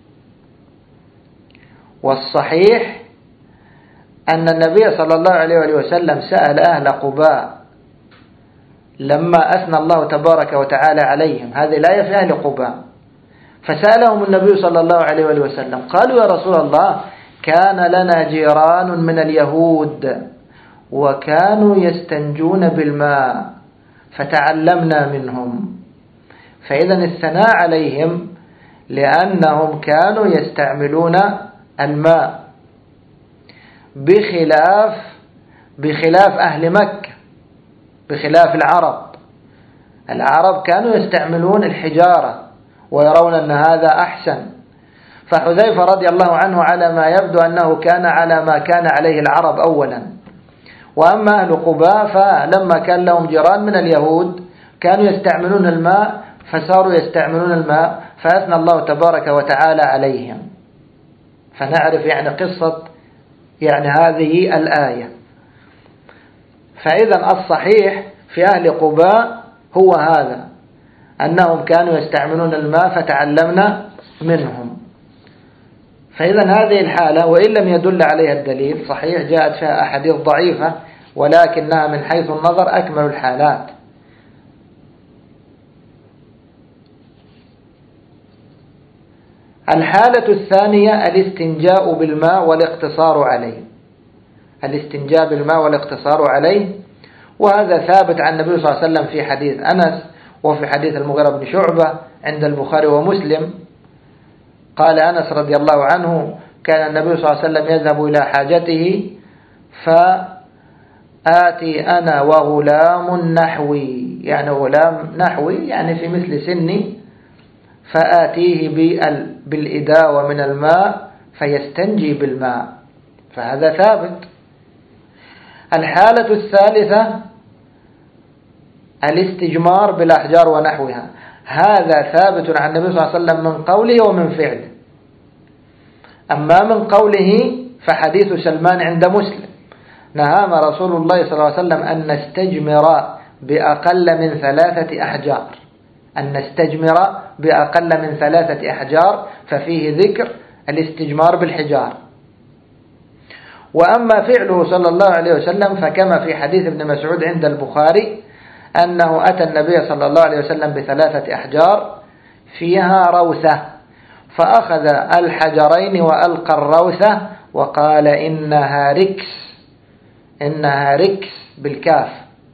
والصحيح أن النبي صلى الله عليه وسلم سأل أهل قباء لما أثنى الله تبارك وتعالى عليهم، هذه الآية في أهل قباء، فسألهم النبي صلى الله عليه وسلم قالوا يا رسول الله كان لنا جيران من اليهود وكانوا يستنجون بالماء فتعلمنا منهم. فإذا الثناء عليهم لأنهم كانوا يستعملون الماء، بخلاف أهل مكة، بخلاف العرب كانوا يستعملون الحجارة ويرون أن هذا أحسن. فحذيفة رضي الله عنه على ما يبدو أنه كان على ما كان عليه العرب أولا. وأما أهل قباء فلما كان لهم جيران من اليهود كانوا يستعملون الماء فصاروا يستعملون الماء، فأثنى الله تبارك وتعالى عليهم. فنعرف قصة هذه الآية. فإذا الصحيح في أهل قباء هو هذا، أنهم كانوا يستعملون الماء فتعلمنا منهم. فإذا هذه الحالة وإن لم يدل عليها الدليل، صحيح جاءت فيها أحاديث ضعيفة ولكنها من حيث النظر أكمل الحالات. الحالة الثانية الاستنجاء بالماء والاقتصار عليه. الاستنجاء بالماء والاقتصار عليه، وهذا ثابت عن النبي صلى الله عليه وسلم في حديث أنس وفي حديث المغيرة بن شعبة عند البخاري ومسلم. قال أنس رضي الله عنه: كان النبي صلى الله عليه وسلم يذهب إلى حاجته فآتي أنا وغلام نحوي، غلام نحوي في مثل سني، فآتيه بالإداوة من الماء فيستنجي بالماء. فهذا ثابت. الحالة الثالثة الاستجمار بالأحجار ونحوها. هذا ثابت عن النبي صلى الله عليه وسلم من قوله ومن فعله. أما من قوله فحديث سلمان عند مسلم: نهانا رسول الله صلى الله عليه وسلم أن نستجمر بأقل من 3 أحجار، أن نستجمر بأقل من 3 أحجار، ففيه ذكر الاستجمار بالحجار. وأما فعله صلى الله عليه وسلم فكما في حديث ابن مسعود عند البخاري أنه أتى النبي صلى الله عليه وسلم ب3 أحجار فيها روثة، فأخذ الحجرين وألقى الروثة وقال: إنها ركس بالكاف.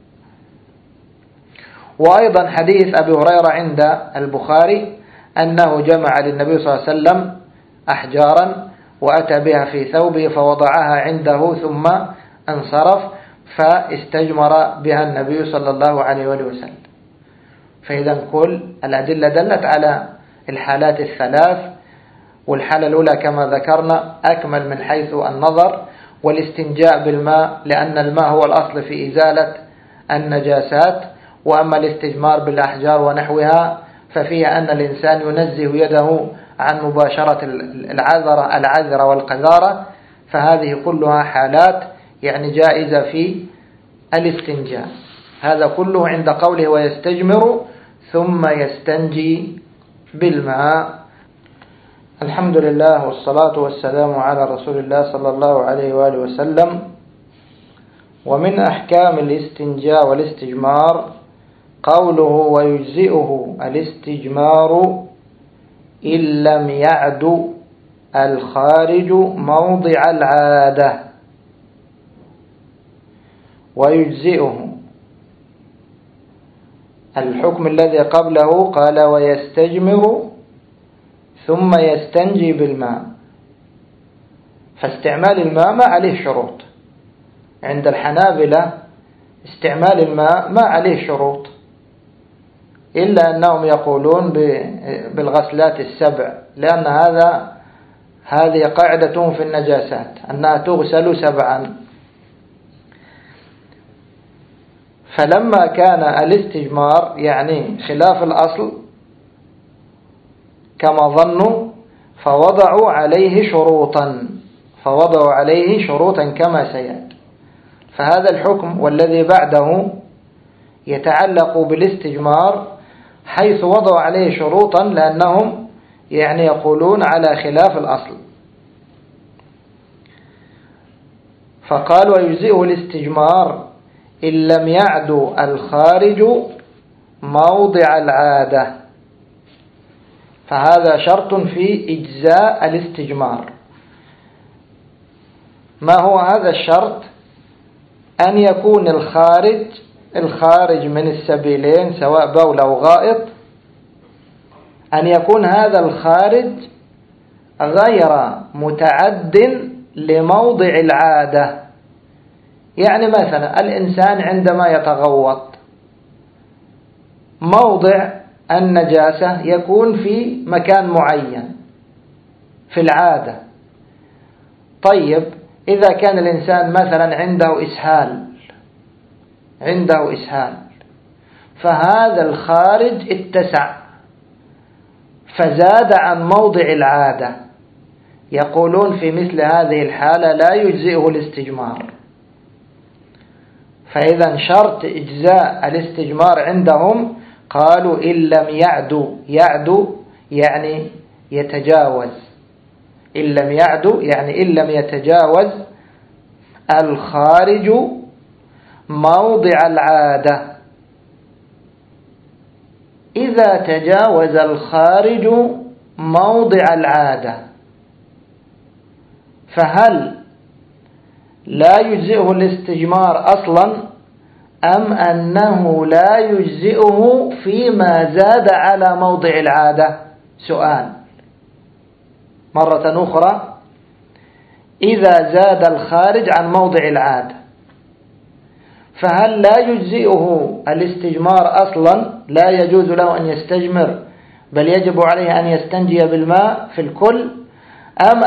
وأيضا حديث أبي هريرة عند البخاري أنه جمع للنبي صلى الله عليه وسلم أحجارا وأتى بها في ثوبه فوضعها عنده ثم انصرف، فاستجمر بها النبي صلى الله عليه وسلم. فإذا كل الأدلة دلت على الحالات الثلاث، والحالة الأولى كما ذكرنا أكمل من حيث النظر، والاستنجاء بالماء لأن الماء هو الأصل في إزالة النجاسات. وأما الاستجمار بالأحجار ونحوها ففيها أن الإنسان ينزه يده عن مباشرة العذرة والقذارة، فهذه كلها حالات جائزة في الاستنجاء. هذا كله عند قوله ويستجمر ثم يستنجي بالماء. الحمد لله والصلاة والسلام على رسول الله صلى الله عليه وآله وسلم. ومن أحكام الاستنجاء والاستجمار قوله ويجزئه الاستجمار إن لم يعد الخارج موضع العادة. ويجزئه الحكم الذي قبله قال ويستجمر ثم يستنجي بالماء، فاستعمال الماء ما عليه شروط. عند الحنابلة استعمال الماء ما عليه شروط، إلا أنهم يقولون بالغسلات السبع، لأن هذه قاعدة في النجاسات أنها تغسل 7. فلما كان الاستجمار خلاف الأصل كما ظنوا فوضعوا عليه شروطا كما سيأتي. فهذا الحكم والذي بعده يتعلق بالاستجمار حيث وضعوا عليه شروطا، لأنهم يقولون على خلاف الأصل. فقال ويجزئه الاستجمار إن لم يعد الخارج موضع العادة، فهذا شرط في إجزاء الاستجمار. ما هو هذا الشرط؟ أن يكون الخارج من السبيلين سواء بول أو غائط، أن يكون هذا الخارج غير متعد لموضع العادة. يعني مثلا الإنسان عندما يتغوط موضع النجاسة يكون في مكان معين في العادة. طيب إذا كان الإنسان مثلا عنده إسهال فهذا الخارج اتسع فزاد عن موضع العادة، يقولون في مثل هذه الحالة لا يجزئه الاستجمار. فإذا شرط إجزاء الاستجمار عندهم قالوا إن لم يعدو يعني يتجاوز، إن لم يعدو يعني إن لم يتجاوز الخارج موضع العادة. إذا تجاوز الخارج موضع العادة فهل لا يجزئه الاستجمار أصلا أم أنه لا يجزئه فيما زاد على موضع العادة؟ سؤال مرة أخرى، إذا زاد الخارج عن موضع العادة فهل لا يجزئه الاستجمار أصلا؟ لا يجوز له أن يستجمر بل يجب عليه أن يستنجي بالماء في الكل، أم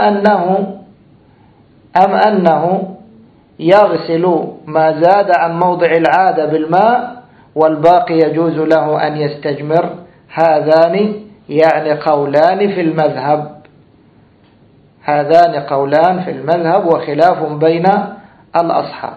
أنه يغسل ما زاد عن موضع العادة بالماء والباقي يجوز له أن يستجمر؟ هذان يعني قولان في المذهب، وخلاف بين الأصحاب.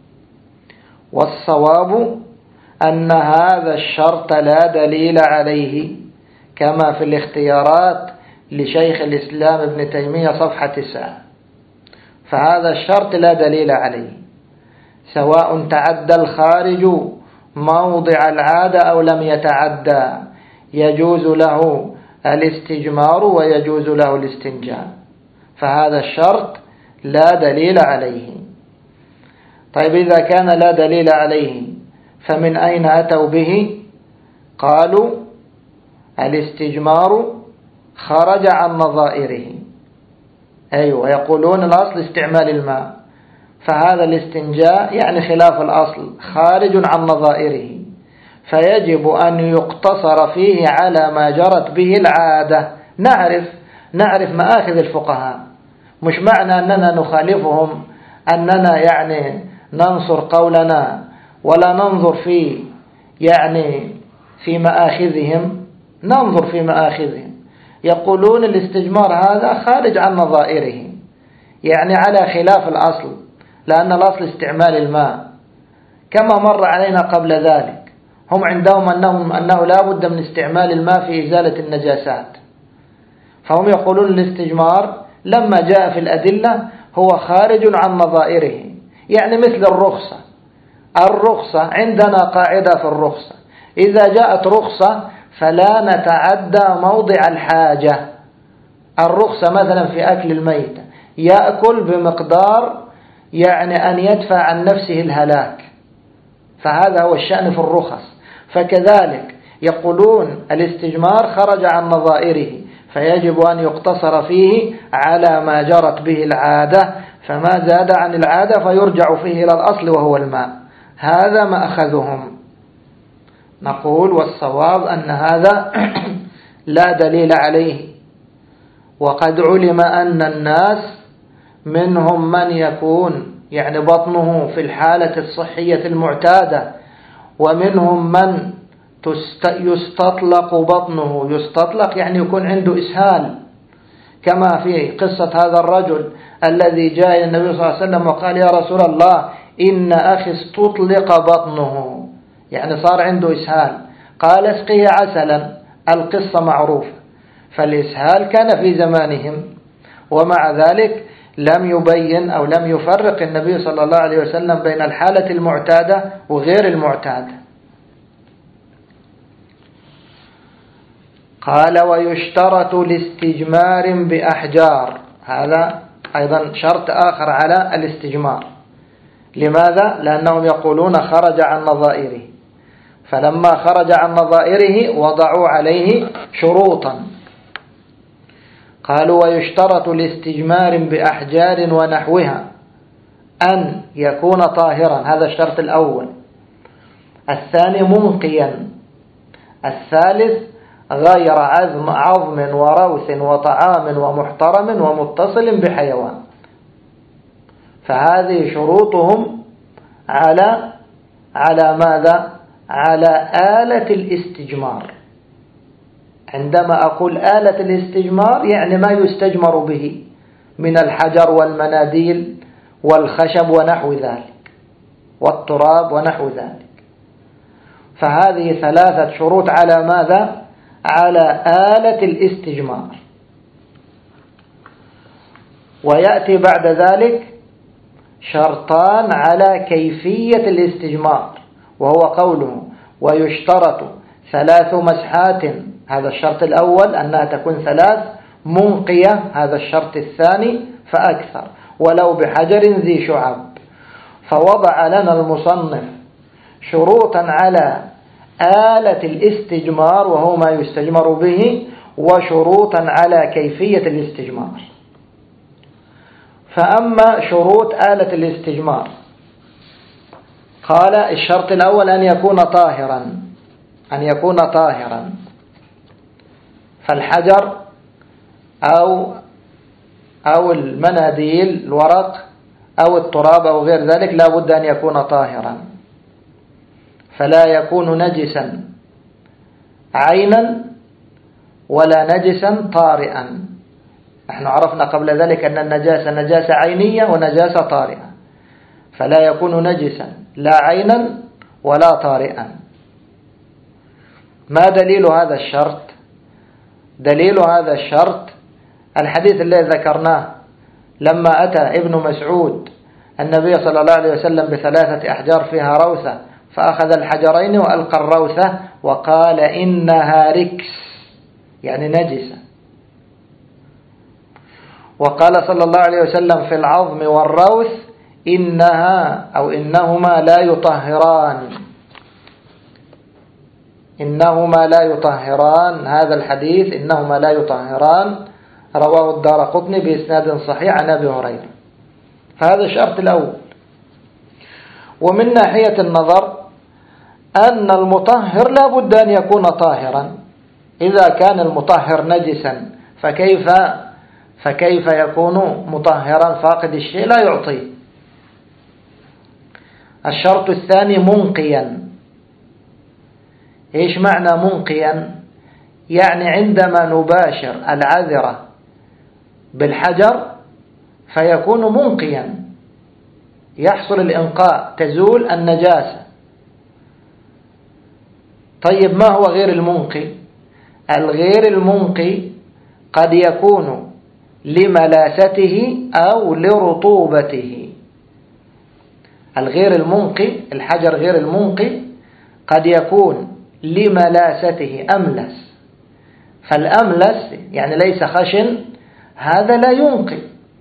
والصواب أن هذا الشرط لا دليل عليه كما في الاختيارات لشيخ الإسلام ابن تيمية صفحة 9. فهذا الشرط لا دليل عليه سواء تعدى الخارج موضع العادة أو لم يتعدى، يجوز له الاستجمار ويجوز له الاستنجاء، فهذا الشرط لا دليل عليه. طيب إذا كان لا دليل عليه فمن أين أتوا به؟ قالوا الاستجمار خرج عن نظائره، يقولون الأصل استعمال الماء، فهذا الاستنجاء يعني خلاف الأصل خارج عن نظائره، فيجب أن يقتصر فيه على ما جرت به العادة. نعرف مآخذ الفقهاء، مش معنى أننا نخالفهم أننا يعني ننصر قولنا ولا ننظر في مآخذهم، ننظر في مآخذهم. يقولون الاستجمار هذا خارج عن نظائره، يعني على خلاف الأصل، لأن الأصل استعمال الماء كما مر علينا قبل ذلك. هم عندهم أنه لا بد من استعمال الماء في إزالة النجاسات، فهم يقولون الاستجمار لما جاء في الأدلة هو خارج عن نظائره، يعني مثل الرخصة عندنا قاعدة في الرخصة، إذا جاءت رخصة فلا نتعدى موضع الحاجة. الرخصة مثلا في أكل الميتة يأكل بمقدار يعني أن يدفع عن نفسه الهلاك، فهذا هو الشأن في الرخص. فكذلك يقولون الاستجمار خرج عن نظائره، فيجب أن يقتصر فيه على ما جرت به العادة، فما زاد عن العادة فيرجع فيه إلى الأصل وهو الماء. هذا ما أخذهم. نقول والصواب أن هذا لا دليل عليه، وقد علم أن الناس منهم من يكون يعني بطنه في الحالة الصحية المعتادة، ومنهم من يستطلق بطنه، يستطلق يعني يكون عنده إسهال، كما في قصة هذا الرجل الذي جاء إلى النبي صلى الله عليه وسلم وقال يا رسول الله إن أخي استطلق بطنه، يعني صار عنده إسهال، قال اسقيه عسلا. القصة معروفة، فالإسهال كان في زمانهم، ومع ذلك لم يبين أو لم يفرق النبي صلى الله عليه وسلم بين الحالة المعتادة وغير المعتادة. قال ويشترط لاستجمار بأحجار، هذا أيضا شرط آخر على الاستجمار، لماذا؟ لأنهم يقولون خرج عن نظائره، فلما خرج عن نظائره وضعوا عليه شروطا. قالوا ويشترط لاستجمار بأحجار ونحوها أن يكون طاهرا، هذا الشرط الأول. الثاني منقيا. الثالث غير عظم وروث وطعام ومحترم ومتصل بحيوان. فهذه شروطهم على ماذا؟ على آلة الاستجمار. عندما أقول آلة الاستجمار يعني ما يستجمر به من الحجر والمناديل والخشب ونحو ذلك والتراب ونحو ذلك. فهذه 3 شروط على ماذا؟ على آلة الاستجمار. ويأتي بعد ذلك شرطان على كيفية الاستجمار، وهو قوله ويشترط 3 مسحات، هذا الشرط الأول أنها تكون 3 منقية، هذا الشرط الثاني فأكثر ولو بحجر ذي شعب. فوضع لنا المصنف شروطا على آلة الاستجمار وهو ما يستجمر به، وشروطا على كيفية الاستجمار. فأما شروط آلة الاستجمار، قال الشرط الأول أن يكون طاهرا، فالحجر أو المناديل الورق أو التراب أو غير ذلك لا بد أن يكون طاهرا، فلا يكون نجسا عينا ولا نجسا طارئا. نحن عرفنا قبل ذلك أن النجاسة نجاسة عينية ونجاسة طارئة، فلا يكون نجسا لا عينا ولا طارئا. ما دليل هذا الشرط؟ دليل هذا الشرط الحديث الذي ذكرناه لما أتى ابن مسعود النبي صلى الله عليه وسلم ب3 أحجار فيها روثة، فأخذ الحجرين وألقى الروثة وقال إنها ركس، يعني نجسة. وقال صلى الله عليه وسلم في العظم والروث إنهما لا يطهران، هذا الحديث إنهما لا يطهران رواه الدارقطني بإسناد صحيح عن أبي هريرة. فهذا الشرط الأول. ومن ناحية النظر أن المطهر لا بد أن يكون طاهرا. إذا كان المطهر نجسا فكيف يكون مطهرا؟ فاقد الشيء لا يعطيه. الشرط الثاني منقيا. إيش معنى منقيا؟ يعني عندما نباشر العذرة بالحجر فيكون منقيا، يحصل الإنقاء، تزول النجاسة. طيب ما هو غير المنقي؟ الغير المنقي قد يكون لملاسته أو لرطوبته. الغير المنقي، الحجر غير المنقي قد يكون لملاسته أملس، فالأملس يعني ليس خشن، هذا لا ينقي.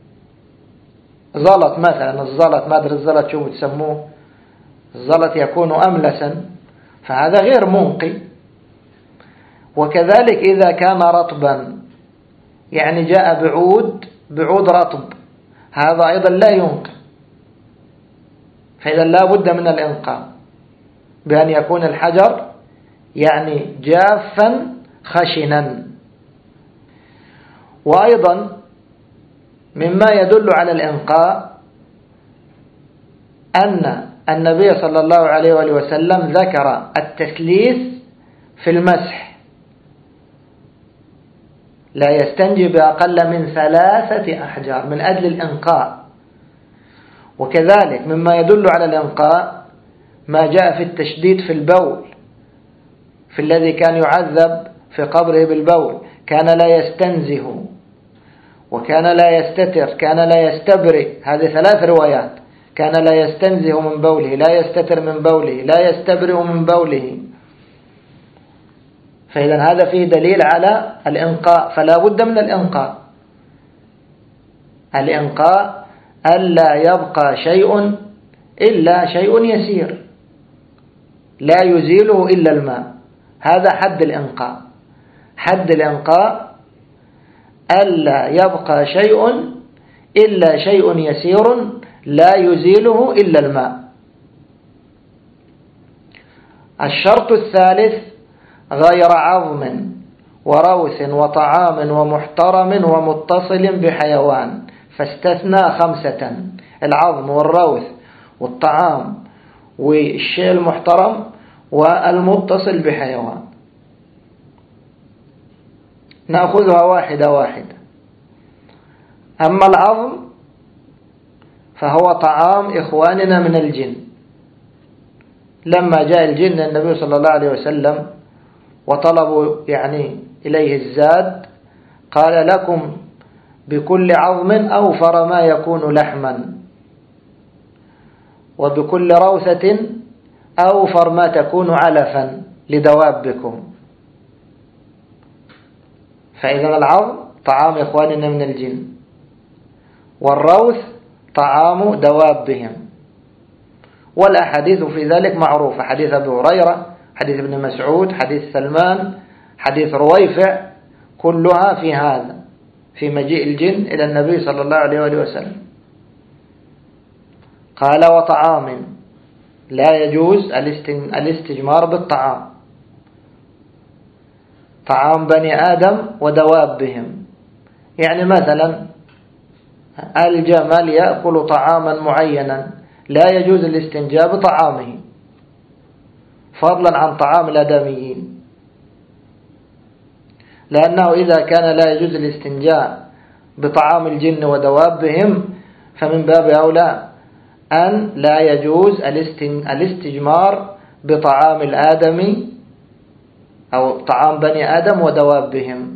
زلط مثلا، الزلط ما أدري الزلط شو تسموه، الزلط يكون أملسا، فهذا غير منقي. وكذلك إذا كان رطبا، يعني جاء بعود رطب، هذا أيضا لا ينقي. فإذا لا بد من الإنقاء بأن يكون الحجر يعني جافا خشنا. وأيضا مما يدل على الإنقاء أن النبي صلى الله عليه وآله وسلم ذكر التثليث في المسح، لا يستنجي بأقل من 3 أحجار من أجل الإنقاء. وكذلك مما يدل على الإنقاء ما جاء في التشديد في البول، في الذي كان يعذب في قبره بالبول، كان لا يستنزه وكان لا يستتر، كان لا يستبرئ. هذه 3 روايات، كان لا يستنزه من بوله، لا يستتر من بوله، لا يستبرئ من بوله. فإذا هذا فيه دليل على الإنقاء، فلا بد من الإنقاء. الإنقاء ألا يبقى شيء إلا شيء يسير لا يزيله إلا الماء. هذا حد الإنقاء. حد الإنقاء ألا يبقى شيء إلا شيء يسير لا يزيله إلا الماء. الشرط الثالث غير عظم وروث وطعام ومحترم ومتصل بحيوان، فاستثنى 5: العظم والروث والطعام والشيء المحترم والمتصل بحيوان. نأخذها واحدة واحدة. أما العظم فهو طعام إخواننا من الجن. لما جاء الجن النبي صلى الله عليه وسلم وطلبوا إليه الزاد، قال: لكم بكل عظم أوفر ما يكون لحما، وبكل روثة أوفر ما تكون علفا لدوابكم. فإذا العظم طعام إخواننا من الجن، والروث طعام دوابهم. والأحاديث في ذلك معروفة: حديث أبي هريرة، حديث ابن مسعود، حديث سلمان، حديث رويفع، كلها في هذا، في مجيء الجن إلى النبي صلى الله عليه وسلم. قال: وطعام، لا يجوز الاستجمار بالطعام، طعام بني آدم ودوابهم. مثلا الجمل يأكل طعاما معينا، لا يجوز الاستنجاء بطعامه فضلا عن طعام الآدميين، لأنه إذا كان لا يجوز الاستنجاء بطعام الجن ودوابهم، فمن باب أولى أن لا يجوز الاستجمار بطعام الآدمي أو طعام بني آدم ودوابهم.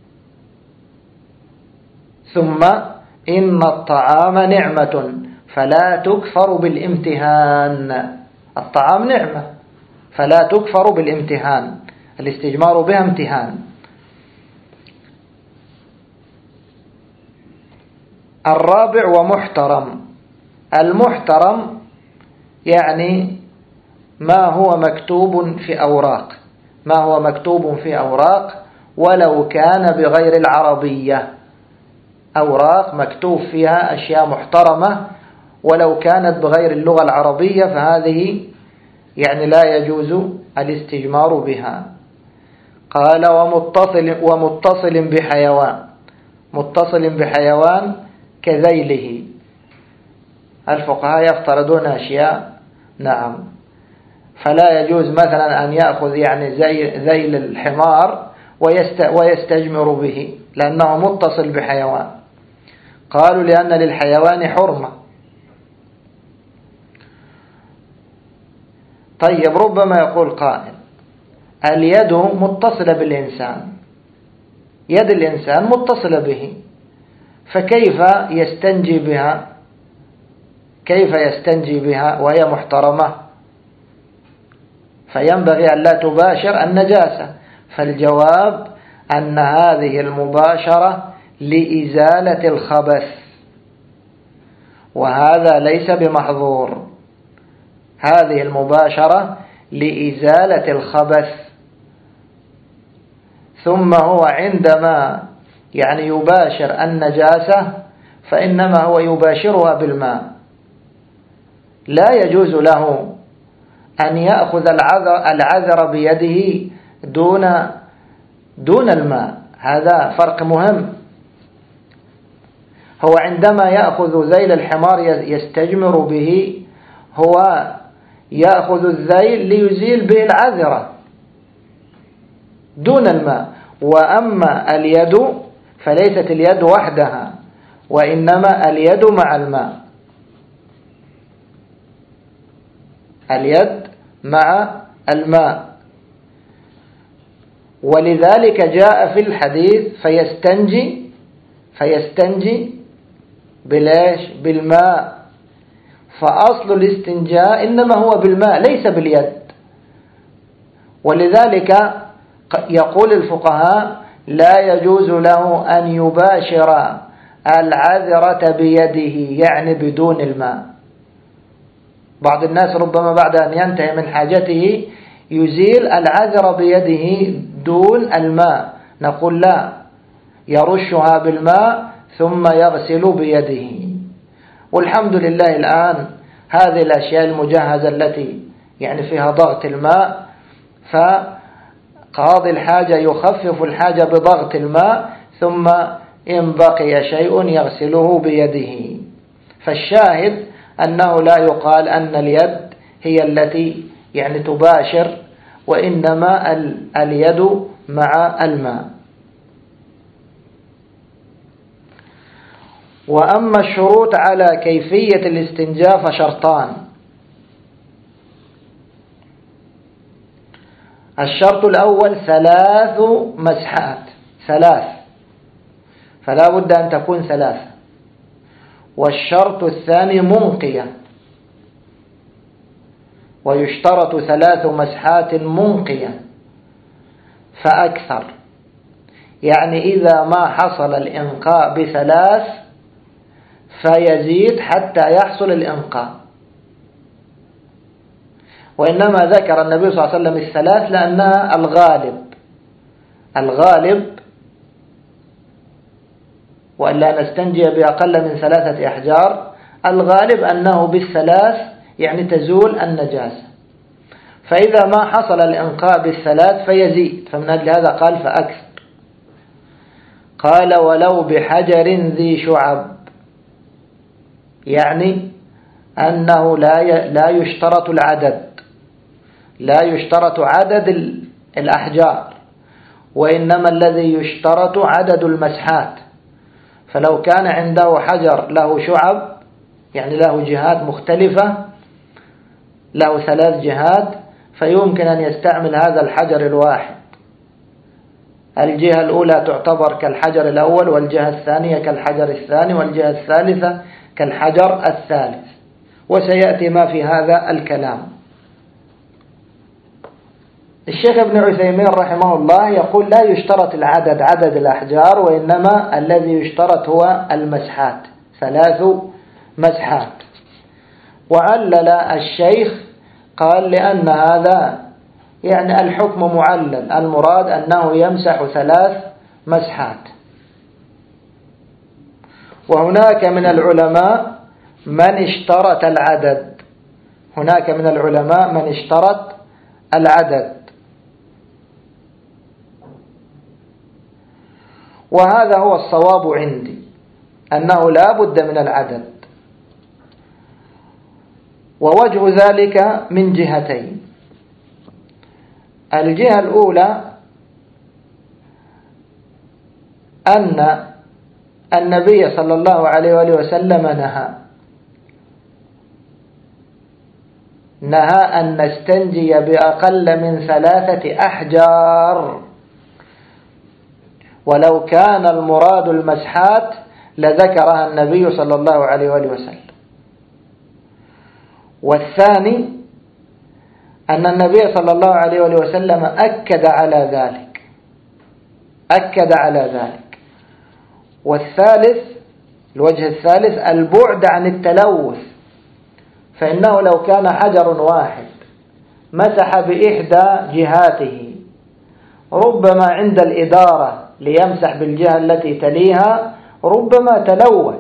ثم إن الطعام نعمة فلا تكفر بالامتهان. الطعام نعمة فلا تكفر بالامتهان، الاستجمار بها امتهان. الرابع ومحترم. المحترم ما هو مكتوب في أوراق، ما هو مكتوب في أوراق ولو كان بغير العربية. أوراق مكتوب فيها أشياء محترمة ولو كانت بغير اللغة العربية، فهذه لا يجوز الاستجمار بها. قال: ومتصل بحيوان. متصل بحيوان كذيله. الفقهاء يفترضون أشياء، نعم، فلا يجوز مثلا أن يأخذ ذيل الحمار ويستجمر به لأنه متصل بحيوان. قالوا: لأن للحيوان حرمة. طيب، ربما يقول قائل: اليد متصلة بالإنسان، يد الإنسان متصلة به، فكيف يستنجي بها؟ كيف يستنجي بها وهي محترمة؟ فينبغي أن لا تباشر النجاسة. فالجواب أن هذه المباشرة لإزالة الخبث، وهذا ليس بمحظور. هذه المباشرة لإزالة الخبث. ثم هو عندما يباشر النجاسة فإنما هو يباشرها بالماء. لا يجوز له أن يأخذ العذر بيده دون الماء. هذا فرق مهم. هو عندما يأخذ ذيل الحمار يستجمر به، هو يأخذ الذيل ليزيل به العذرة دون الماء. وأما اليد فليست اليد وحدها، وإنما اليد مع الماء. اليد مع الماء. ولذلك جاء في الحديث: فيستنجي بالماء. فأصل الاستنجاء إنما هو بالماء ليس باليد. ولذلك يقول الفقهاء: لا يجوز له أن يباشر العذرة بيده، بدون الماء. بعض الناس ربما بعد أن ينتهي من حاجته يزيل العذر بيده دون الماء، نقول لا، يرشها بالماء ثم يغسل بيده. والحمد لله الآن هذه الأشياء المجهزة التي يعني فيها ضغط الماء، فقاضي الحاجة يخفف الحاجة بضغط الماء، ثم إن بقي شيء يغسله بيده. فالشاهد أنه لا يقال أن اليد هي التي يعني تباشر، وإنما اليد مع الماء. وأما الشروط على كيفية الاستنجاء فشرطان. الشرط الأول 3 مسحات، 3، فلا بد أن تكون 3. والشرط الثاني منقية، ويشترط 3 مسحات منقية فأكثر، يعني إذا ما حصل الإنقاء ب3 فيزيد حتى يحصل الإنقاء. وإنما ذكر النبي صلى الله عليه وسلم 3 لأنها الغالب، وألا نستنجي بأقل من 3 أحجار، الغالب أنه بال3 يعني تزول النجاسة. فإذا ما حصل الإنقاء بال3 فيزيد، فمن أجل هذا قال فأكثر. قال ولو بحجر ذي شعب، يعني أنه لا يشترط العدد، لا يشترط عدد الأحجار، وإنما الذي يشترط عدد المسحات. فلو كان عنده حجر له شعب، يعني له جهات مختلفة، له 3 جهات، فيمكن أن يستعمل هذا الحجر الواحد. الجهة الأولى تعتبر كالحجر الأول، والجهة الثانية كالحجر الثاني، والجهة الثالثة كالحجر الثالث، وسيأتي ما في هذا الكلام. الشيخ ابن عثيمين رحمه الله يقول لا يشترط العدد، عدد الأحجار، وإنما الذي يشترط هو المسحات، 3 مسحات. وعلل الشيخ قال لأن هذا يعني الحكم معلل، المراد أنه يمسح 3 مسحات. وهناك من العلماء من اشترط العدد، هناك من العلماء من اشترط العدد، وهذا هو الصواب عندي، أنه لا بد من العدد. ووجه ذلك من جهتين. الجهة الأولى أن النبي صلى الله عليه وآله وسلم نهى أن نستنجي بأقل من 3 أحجار، ولو كان المراد المسحات لذكرها النبي صلى الله عليه وآله وسلم. والثاني أن النبي صلى الله عليه وآله وسلم أكد على ذلك. والثالث، الوجه الثالث، البعد عن التلوث، فإنه لو كان حجر واحد مسح بإحدى جهاته، ربما عند الإدارة ليمسح بالجهة التي تليها ربما تلوث،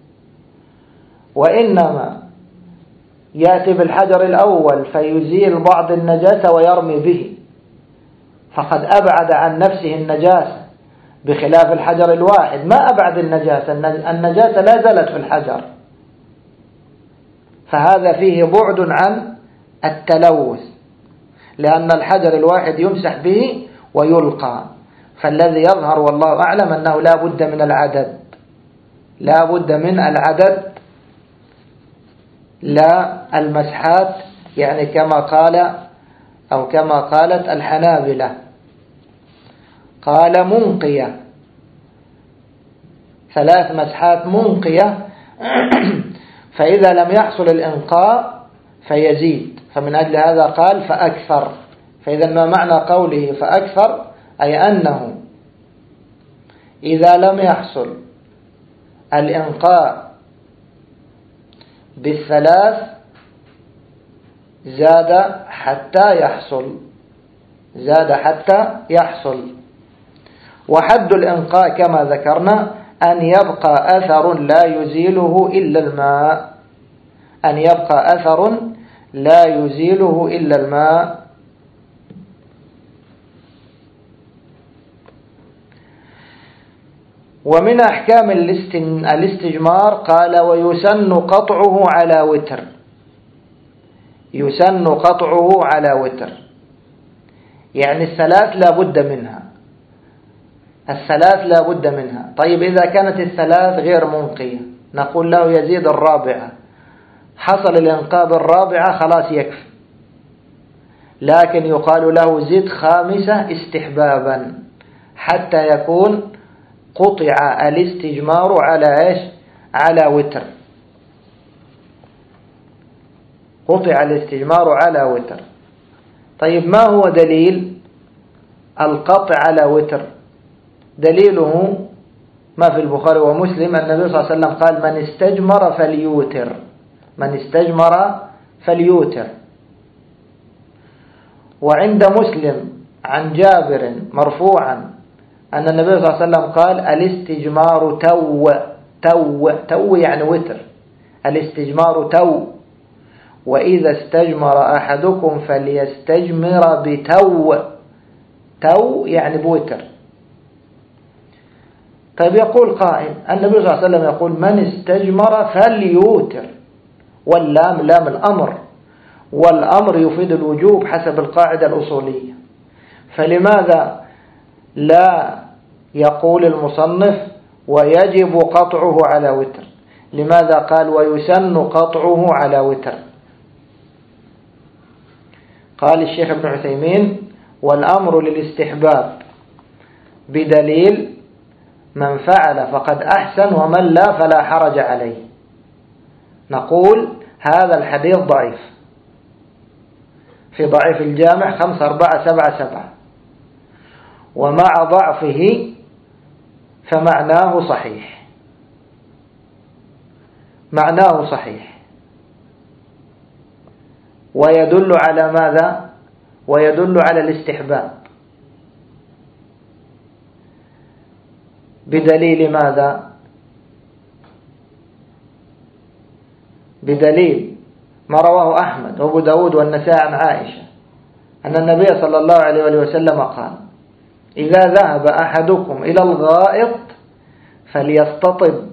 وإنما يأتي بالحجر الأول فيزيل بعض النجاسة ويرمي به، فقد أبعد عن نفسه النجاسة، بخلاف الحجر الواحد ما أبعد النجاسة، النجاسة لا زالت في الحجر، فهذا فيه بعد عن التلوث، لأن الحجر الواحد يمسح به ويلقى. فالذي يظهر والله أعلم أنه لا بد من العدد، لا بد من العدد، لا المسحات، يعني كما قال أو كما قالت الحنابلة، قال منقية، 3 مسحات منقية، فإذا لم يحصل الإنقاء فيزيد، فمن أجل هذا قال فأكثر. فإذا ما معنى قوله فأكثر؟ أي أنه إذا لم يحصل الإنقاء بال3 زاد حتى يحصل، زاد حتى يحصل. وحد الإنقاء كما ذكرنا أن يبقى أثر لا يزيله إلا الماء، أن يبقى أثر لا يزيله إلا الماء. ومن أحكام الاستجمار قال ويسن قطعه على وتر، يسن قطعه على وتر، يعني الثلاث لا بد منها، الثلاث لا بد منها. طيب إذا كانت الثلاث غير منقية نقول له يزيد الرابعة، حصل الإنقاء بالرابعة خلاص يكفي، لكن يقال له زد خامسة استحبابا حتى يكون قطع الاستجمار على إيش؟ على وتر، قطع الاستجمار على وتر. طيب ما هو دليل القطع على وتر؟ دليله ما في البخاري ومسلم، النبي صلى الله عليه وسلم قال من استجمر فليوتر، من استجمر فليوتر. وعند مسلم عن جابر مرفوعا أن النبي صلى الله عليه وسلم قال الاستجمار تو يعني وتر، الاستجمار وإذا استجمر أحدكم فليستجمر تو يعني بوتر. طيب يقول قائل النبي صلى الله عليه وسلم يقول من استجمر فليوتر، واللام لام الأمر، والأمر يفيد الوجوب حسب القاعدة الأصولية، فلماذا لا يقول المصنف ويجب قطعه على وتر؟ لماذا قال ويسن قطعه على وتر؟ قال الشيخ ابن عثيمين والأمر للاستحباب بدليل من فعل فقد أحسن ومن لا فلا حرج عليه. نقول هذا الحديث ضعيف، في ضعيف الجامع 5477، ومع ضعفه فمعناه صحيح، معناه صحيح، ويدل على ماذا؟ ويدل على الاستحباب بدليل ماذا؟ بدليل ما رواه أحمد وأبو داود والنسائي عن عائشة أن النبي صلى الله عليه وسلم قال إذا ذهب أحدكم إلى الغائط فليستطب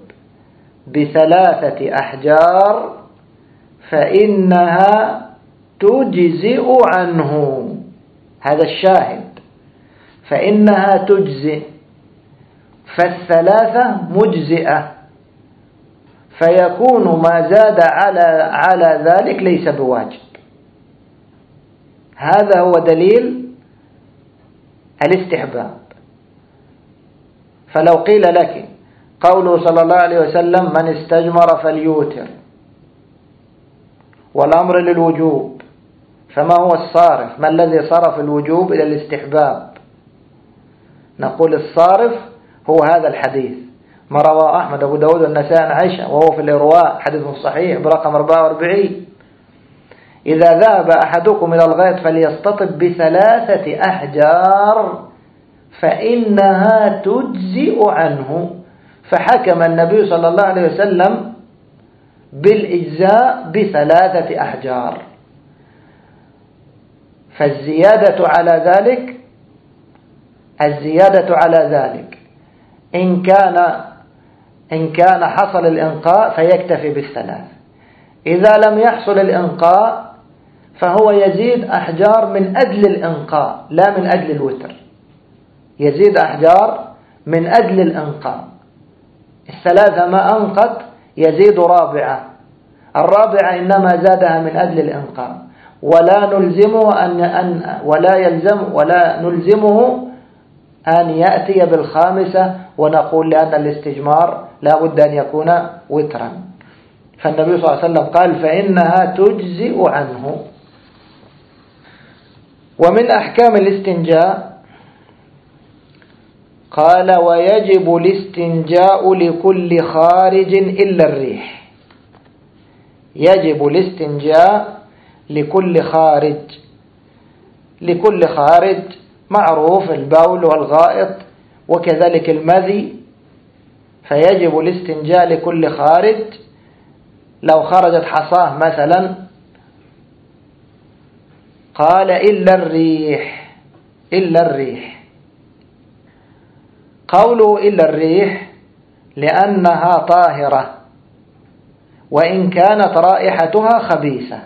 ب3 أحجار فإنها تجزئ عنه، هذا الشاهد، فإنها تجزئ، فال3 مجزئة، فيكون ما زاد على ذلك ليس بواجب. هذا هو دليل الاستحباب. فلو قيل لك قوله صلى الله عليه وسلم من استجمر فليوتر والأمر للوجوب، فما هو الصارف؟ ما الذي صرف الوجوب إلى الاستحباب؟ نقول الصارف هو هذا الحديث ما رواه أحمد أبو داود والنسائي عن عائشة، وهو في الإرواء حديث صحيح برقم 44. إذا ذهب أحدكم إلى الغائط فليستطب ب3 أحجار فإنها تجزئ عنه، فحكم النبي صلى الله عليه وسلم بالإجزاء ب3 أحجار. فالزيادة على ذلك، الزيادة على ذلك إن كان حصل الإنقاء فيكتفي ب3، إذا لم يحصل الإنقاء فهو يزيد أحجار من أجل الإنقاء لا من أجل الوتر، يزيد أحجار من أجل الإنقاء. ال3 ما أنقت يزيد رابعة، الرابعة إنما زادها من أجل الإنقاء، ولا نلزمه أن يأتي ب5 ونقول لأن الاستجمار لا بد أن يكون وترا. فالنبي صلى الله عليه وسلم قال فإنها تجزئ عنه. ومن أحكام الاستنجاء قال ويجب الاستنجاء لكل خارج إلا الريح، يجب الاستنجاء لكل خارج معروف البول والغائط وكذلك المذي، فيجب الاستنجاء لكل خارج. لو خرجت حصاه مثلا قال إلا الريح. قوله إلا الريح لأنها طاهرة وإن كانت رائحتها خبيثة،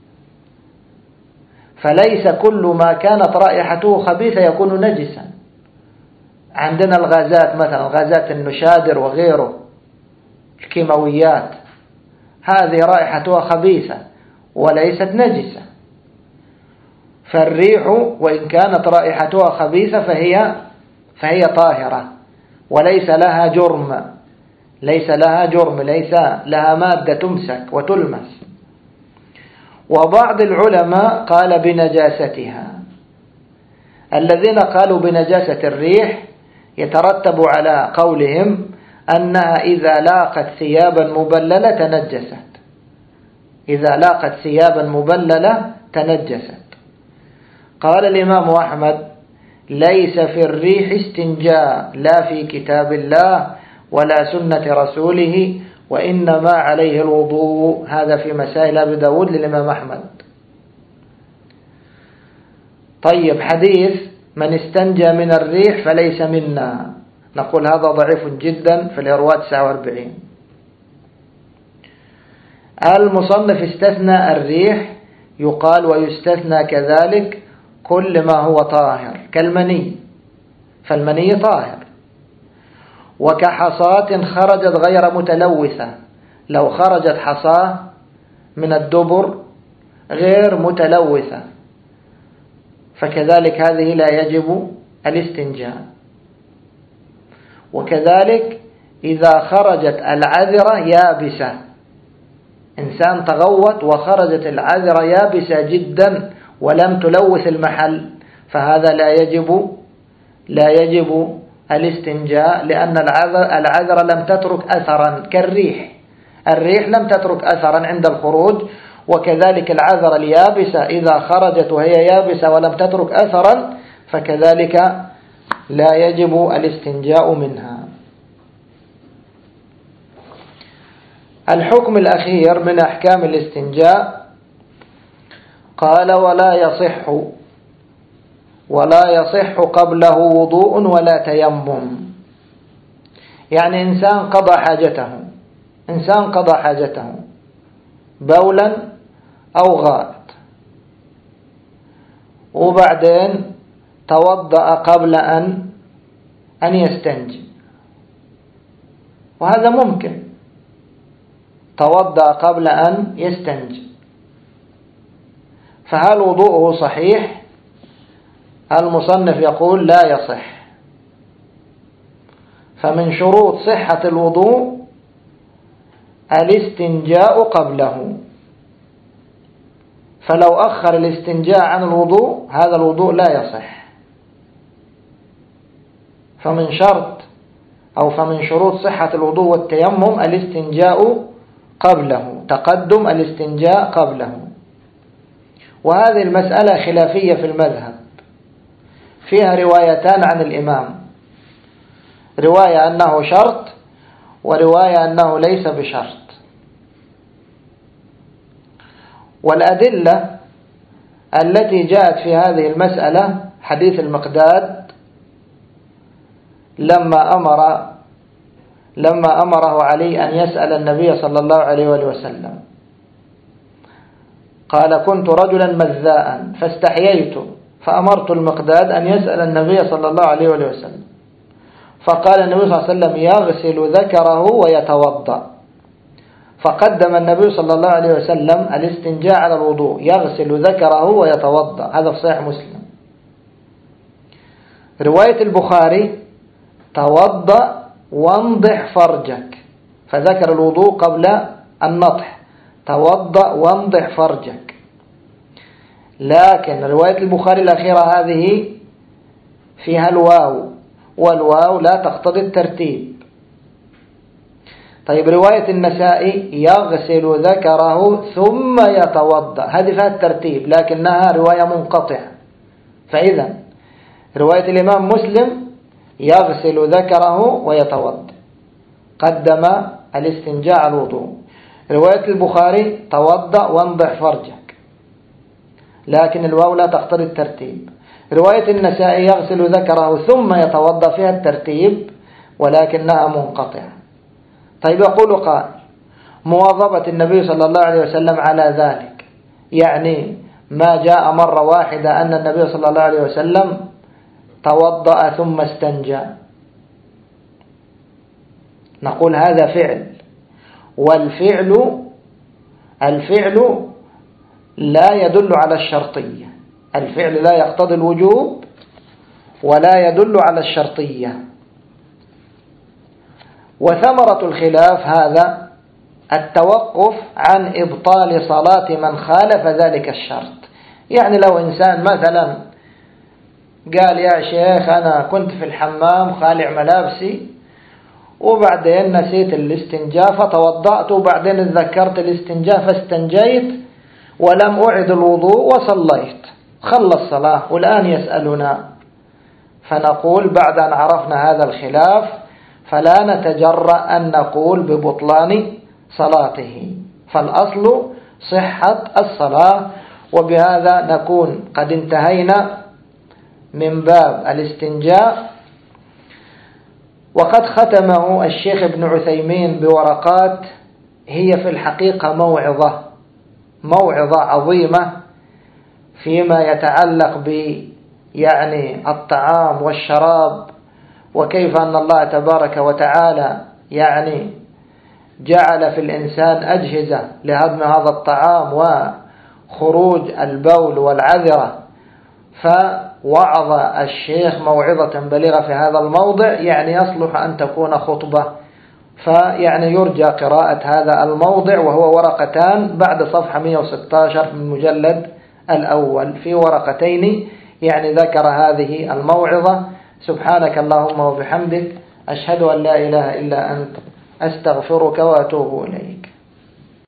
فليس كل ما كانت رائحته خبيثة يكون نجسا. عندنا الغازات مثلا، غازات النشادر وغيره، الكيماويات، هذه رائحتها خبيثة وليست نجسة. فالريح وإن كانت رائحتها خبيثة فهي طاهرة وليس لها جرم، ليس لها مادة تمسك وتلمس. وبعض العلماء قال بنجاستها. الذين قالوا بنجاسة الريح يترتب على قولهم أنها إذا لاقت ثيابا مبللة تنجست. قال الإمام أحمد ليس في الريح استنجاء لا في كتاب الله ولا سنة رسوله وإنما عليه الوضوء. هذا في مسائل أبي داود للإمام أحمد. طيب، حديث من استنجى من الريح فليس منا، نقول هذا ضعيف جدا في الإرواء 49. المصنف استثنى الريح، يقال ويستثنى كذلك كل ما هو طاهر كالمني، فالمني طاهر، وكحصاة خرجت غير متلوثة. لو خرجت حصاة من الدبر غير متلوثة فكذلك هذه لا يجب الاستنجاء. وكذلك إذا خرجت العذرة يابسة، إنسان تغوط وخرجت العذرة يابسة جدا ولم تلوث المحل، فهذا لا يجب الاستنجاء، لأن العذرة لم تترك أثرا كالريح. الريح لم تترك أثرا عند الخروج، وكذلك العذرة اليابسة إذا خرجت وهي يابسة ولم تترك أثرا فكذلك لا يجب الاستنجاء منها. الحكم الأخير من أحكام الاستنجاء قال ولا يصح قبله وضوء ولا تيمم. يعني إنسان قضى حاجته بولا أو غائط، وبعدين توضأ قبل أن يستنجي، وهذا ممكن، توضأ قبل أن يستنجي، فهل وضوءه صحيح؟ المصنف يقول لا يصح. فمن شروط صحة الوضوء الاستنجاء قبله، فلو أخر الاستنجاء عن الوضوء هذا الوضوء لا يصح. فمن شروط صحة الوضوء والتيمم الاستنجاء قبله، تقدم الاستنجاء قبله. وهذه المسألة خلافية في المذهب، فيها روايتان عن الإمام، رواية أنه شرط ورواية أنه ليس بشرط. والأدلة التي جاءت في هذه المسألة حديث المقداد لما أمره علي أن يسأل النبي صلى الله عليه وسلم، قال كنت رجلا مذاء فاستحييت فأمرت المقداد أن يسأل النبي صلى الله عليه وسلم، فقال النبي صلى الله عليه وسلم يغسل ذكره ويتوضأ، فقدم النبي صلى الله عليه وسلم الاستنجاء على الوضوء، يغسل ذكره ويتوضأ. هذا في صحيح مسلم. رواية البخاري توضأ وانضح فرجك، فذكر الوضوء قبل النطح، توضأ وانضح فرجك. لكن رواية البخاري الأخيرة هذه فيها الواو، والواو لا تقتضي الترتيب. طيب رواية النسائي يغسل ذكره ثم يتوضأ، هذه فيها الترتيب لكنها رواية منقطعة. فإذا رواية الإمام مسلم يغسل ذكره ويتوضأ، قدم الاستنجاء على الوضوء. رواية البخاري توضأ وانضح فرجك، لكن الواو لا تقتضي الترتيب. رواية النسائي يغسل ذكره ثم يتوضأ، فيها الترتيب ولكنها منقطعة. طيب يقول قائل: مواظبة النبي صلى الله عليه وسلم على ذلك، يعني ما جاء مرة واحدة أن النبي صلى الله عليه وسلم توضأ ثم استنجى. نقول هذا فعل، الفعل لا يدل على الشرطية، الفعل لا يقتضي الوجوب ولا يدل على الشرطية. وثمرة الخلاف هذا التوقف عن إبطال صلاة من خالف ذلك الشرط. يعني لو إنسان مثلا قال: يا شيخ أنا كنت في الحمام خالع ملابسي وبعدين نسيت الاستنجاء فتوضأت وبعدين اتذكرت الاستنجاء فاستنجيت ولم أعد الوضوء وصليت، خلص صلاة والآن يسألنا، فنقول بعد أن عرفنا هذا الخلاف فلا نتجرأ أن نقول ببطلان صلاته، فالأصل صحة الصلاة. وبهذا نكون قد انتهينا من باب الاستنجاء، وقد ختمه الشيخ ابن عثيمين بورقات هي في الحقيقة موعظة عظيمة فيما يتعلق يعني الطعام والشراب، وكيف أن الله تبارك وتعالى يعني جعل في الإنسان أجهزة لهضم هذا الطعام وخروج البول والعذرة. فوعظ الشيخ موعظة بليغة في هذا الموضع، يعني يصلح أن تكون خطبة، فيعني يرجى قراءة هذا الموضع، وهو ورقتان بعد صفحة 116 من المجلد الأول، في ورقتين يعني ذكر هذه الموعظة. سبحانك اللهم وبحمدك، أشهد أن لا إله إلا أنت، أستغفرك وأتوب إليك.